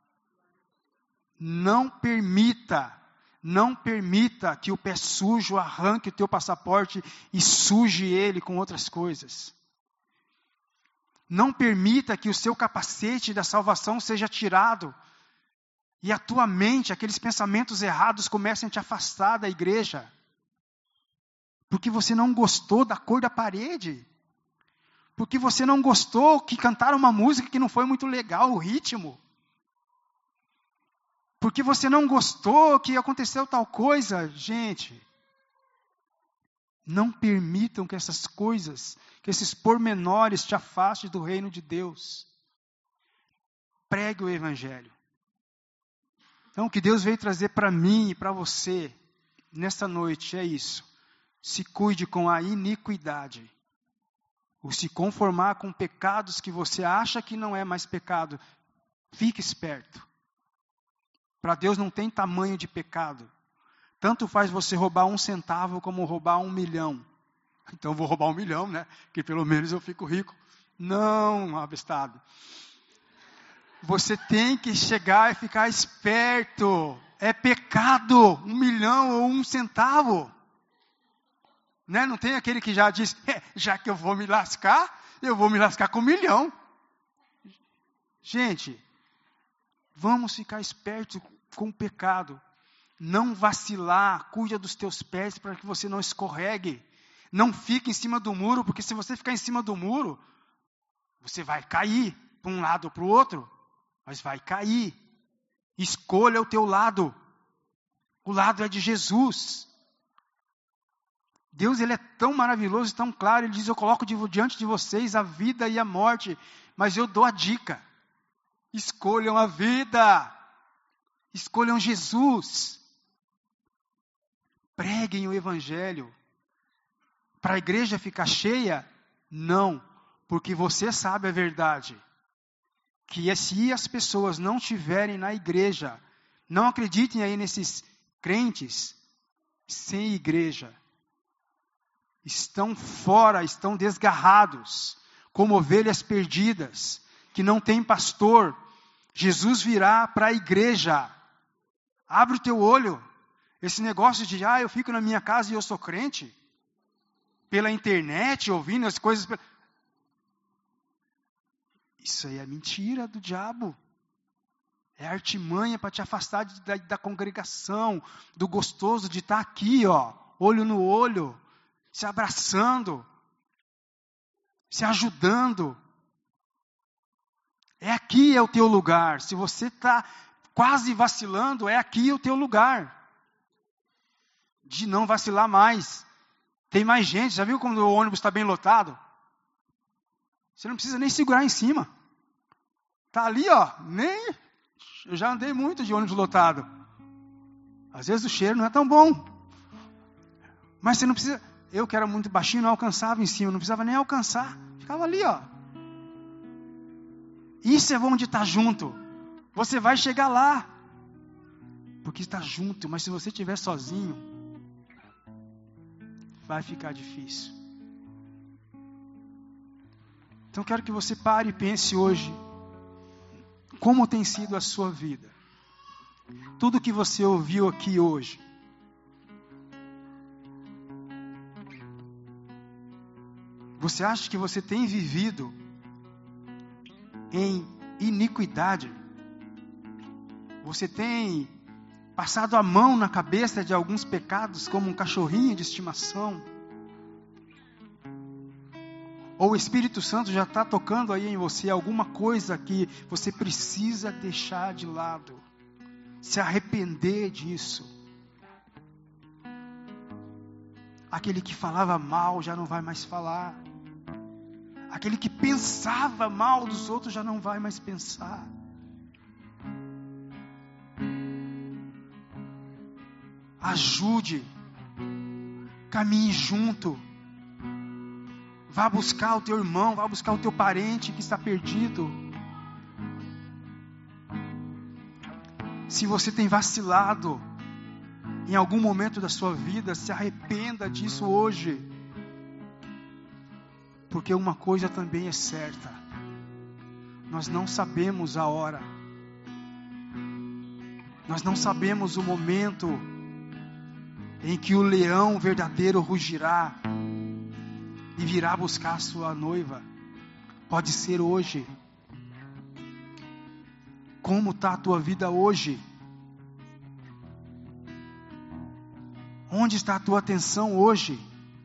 Não permita, não permita que o pé sujo arranque o teu passaporte e suje ele com outras coisas. Não permita que o seu capacete da salvação seja tirado e a tua mente, aqueles pensamentos errados comecem a te afastar da igreja. Porque você não gostou da cor da parede. Porque você não gostou que cantaram uma música que não foi muito legal, o ritmo. Porque você não gostou que aconteceu tal coisa. Gente, não permitam que essas coisas, que esses pormenores te afastem do reino de Deus. Pregue o evangelho. Então, o que Deus veio trazer para mim e para você, nesta noite, é isso. Se cuide com a iniquidade. Ou se conformar com pecados que você acha que não é mais pecado. Fique esperto. Para Deus não tem tamanho de pecado. Tanto faz você roubar um centavo como roubar um milhão. Então eu vou roubar um milhão, né? Que pelo menos eu fico rico. Não, abestado. Você tem que chegar e ficar esperto. É pecado um milhão ou um centavo. Né? Não tem aquele que já diz, é, já que eu vou me lascar, eu vou me lascar com um milhão. Gente, vamos ficar espertos com o pecado. Não vacilar, cuida dos teus pés para que você não escorregue. Não fique em cima do muro, porque se você ficar em cima do muro, você vai cair para um lado ou para o outro, mas vai cair. Escolha o teu lado. O lado é de Jesus. Deus, ele é tão maravilhoso, tão claro, ele diz, eu coloco diante de vocês a vida e a morte, mas eu dou a dica. Escolham a vida. Escolham Jesus. Preguem o evangelho. Para a igreja ficar cheia? Não, porque você sabe a verdade. Que se as pessoas não estiverem na igreja, não acreditem aí nesses crentes sem igreja. Estão fora, estão desgarrados, como ovelhas perdidas, que não tem pastor. Jesus virá para a igreja. Abre o teu olho. Esse negócio de, ah, eu fico na minha casa e eu sou crente. Pela internet, ouvindo as coisas. Isso aí é mentira do diabo. É artimanha para te afastar de, da, da congregação, do gostoso de estar aqui, ó, olho no olho, se abraçando, se ajudando. É aqui é o teu lugar. Se você está quase vacilando, é aqui o teu lugar. De não vacilar mais. Tem mais gente. Já viu quando o ônibus está bem lotado? Você não precisa nem segurar em cima. Está ali, ó. Nem... Eu já andei muito de ônibus lotado. Às vezes o cheiro não é tão bom. Mas você não precisa... Eu que era muito baixinho, não alcançava em cima. Não precisava nem alcançar. Ficava ali, ó. Isso é bom de estar junto. Você vai chegar lá. Porque está junto. Mas se você estiver sozinho, vai ficar difícil. Então quero que você pare e pense hoje. Como tem sido a sua vida? Tudo que você ouviu aqui hoje. Você acha que você tem vivido em iniquidade? Você tem passado a mão na cabeça de alguns pecados como um cachorrinho de estimação? Ou o Espírito Santo já está tocando aí em você alguma coisa que você precisa deixar de lado, se arrepender disso? Aquele que falava mal já não vai mais falar. Aquele que pensava mal dos outros já não vai mais pensar. Ajude, caminhe junto. Vá buscar o teu irmão, vá buscar o teu parente que está perdido. Se você tem vacilado em algum momento da sua vida, se arrependa disso hoje. Porque uma coisa também é certa: nós não sabemos a hora, nós não sabemos o momento em que o leão verdadeiro rugirá e virá buscar a sua noiva. Pode ser hoje. Como está a tua vida hoje? Onde está a tua atenção hoje?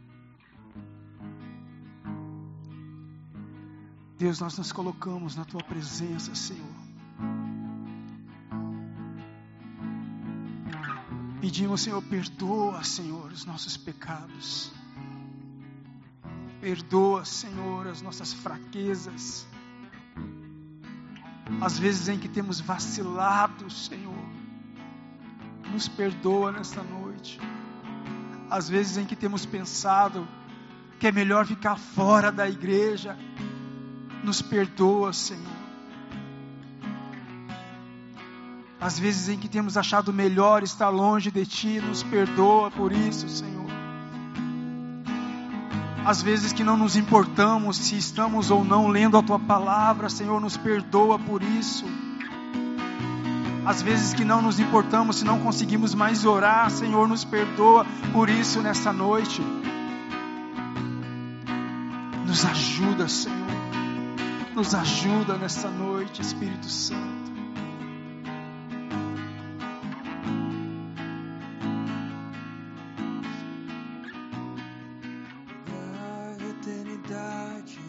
Deus, nós nos colocamos na tua presença, Senhor. Pedimos, Senhor, perdoa, Senhor, os nossos pecados. Perdoa, Senhor, as nossas fraquezas. As vezes em que temos vacilado, Senhor, nos perdoa nesta noite. As vezes em que temos pensado que é melhor ficar fora da igreja, nos perdoa, Senhor. As vezes em que temos achado melhor estar longe de Ti, nos perdoa por isso, Senhor. Às vezes que não nos importamos se estamos ou não lendo a Tua Palavra, Senhor, nos perdoa por isso. Às vezes que não nos importamos se não conseguimos mais orar, Senhor, nos perdoa por isso nessa noite. Nos ajuda, Senhor. Nos ajuda nessa noite, Espírito Santo. Da eternidade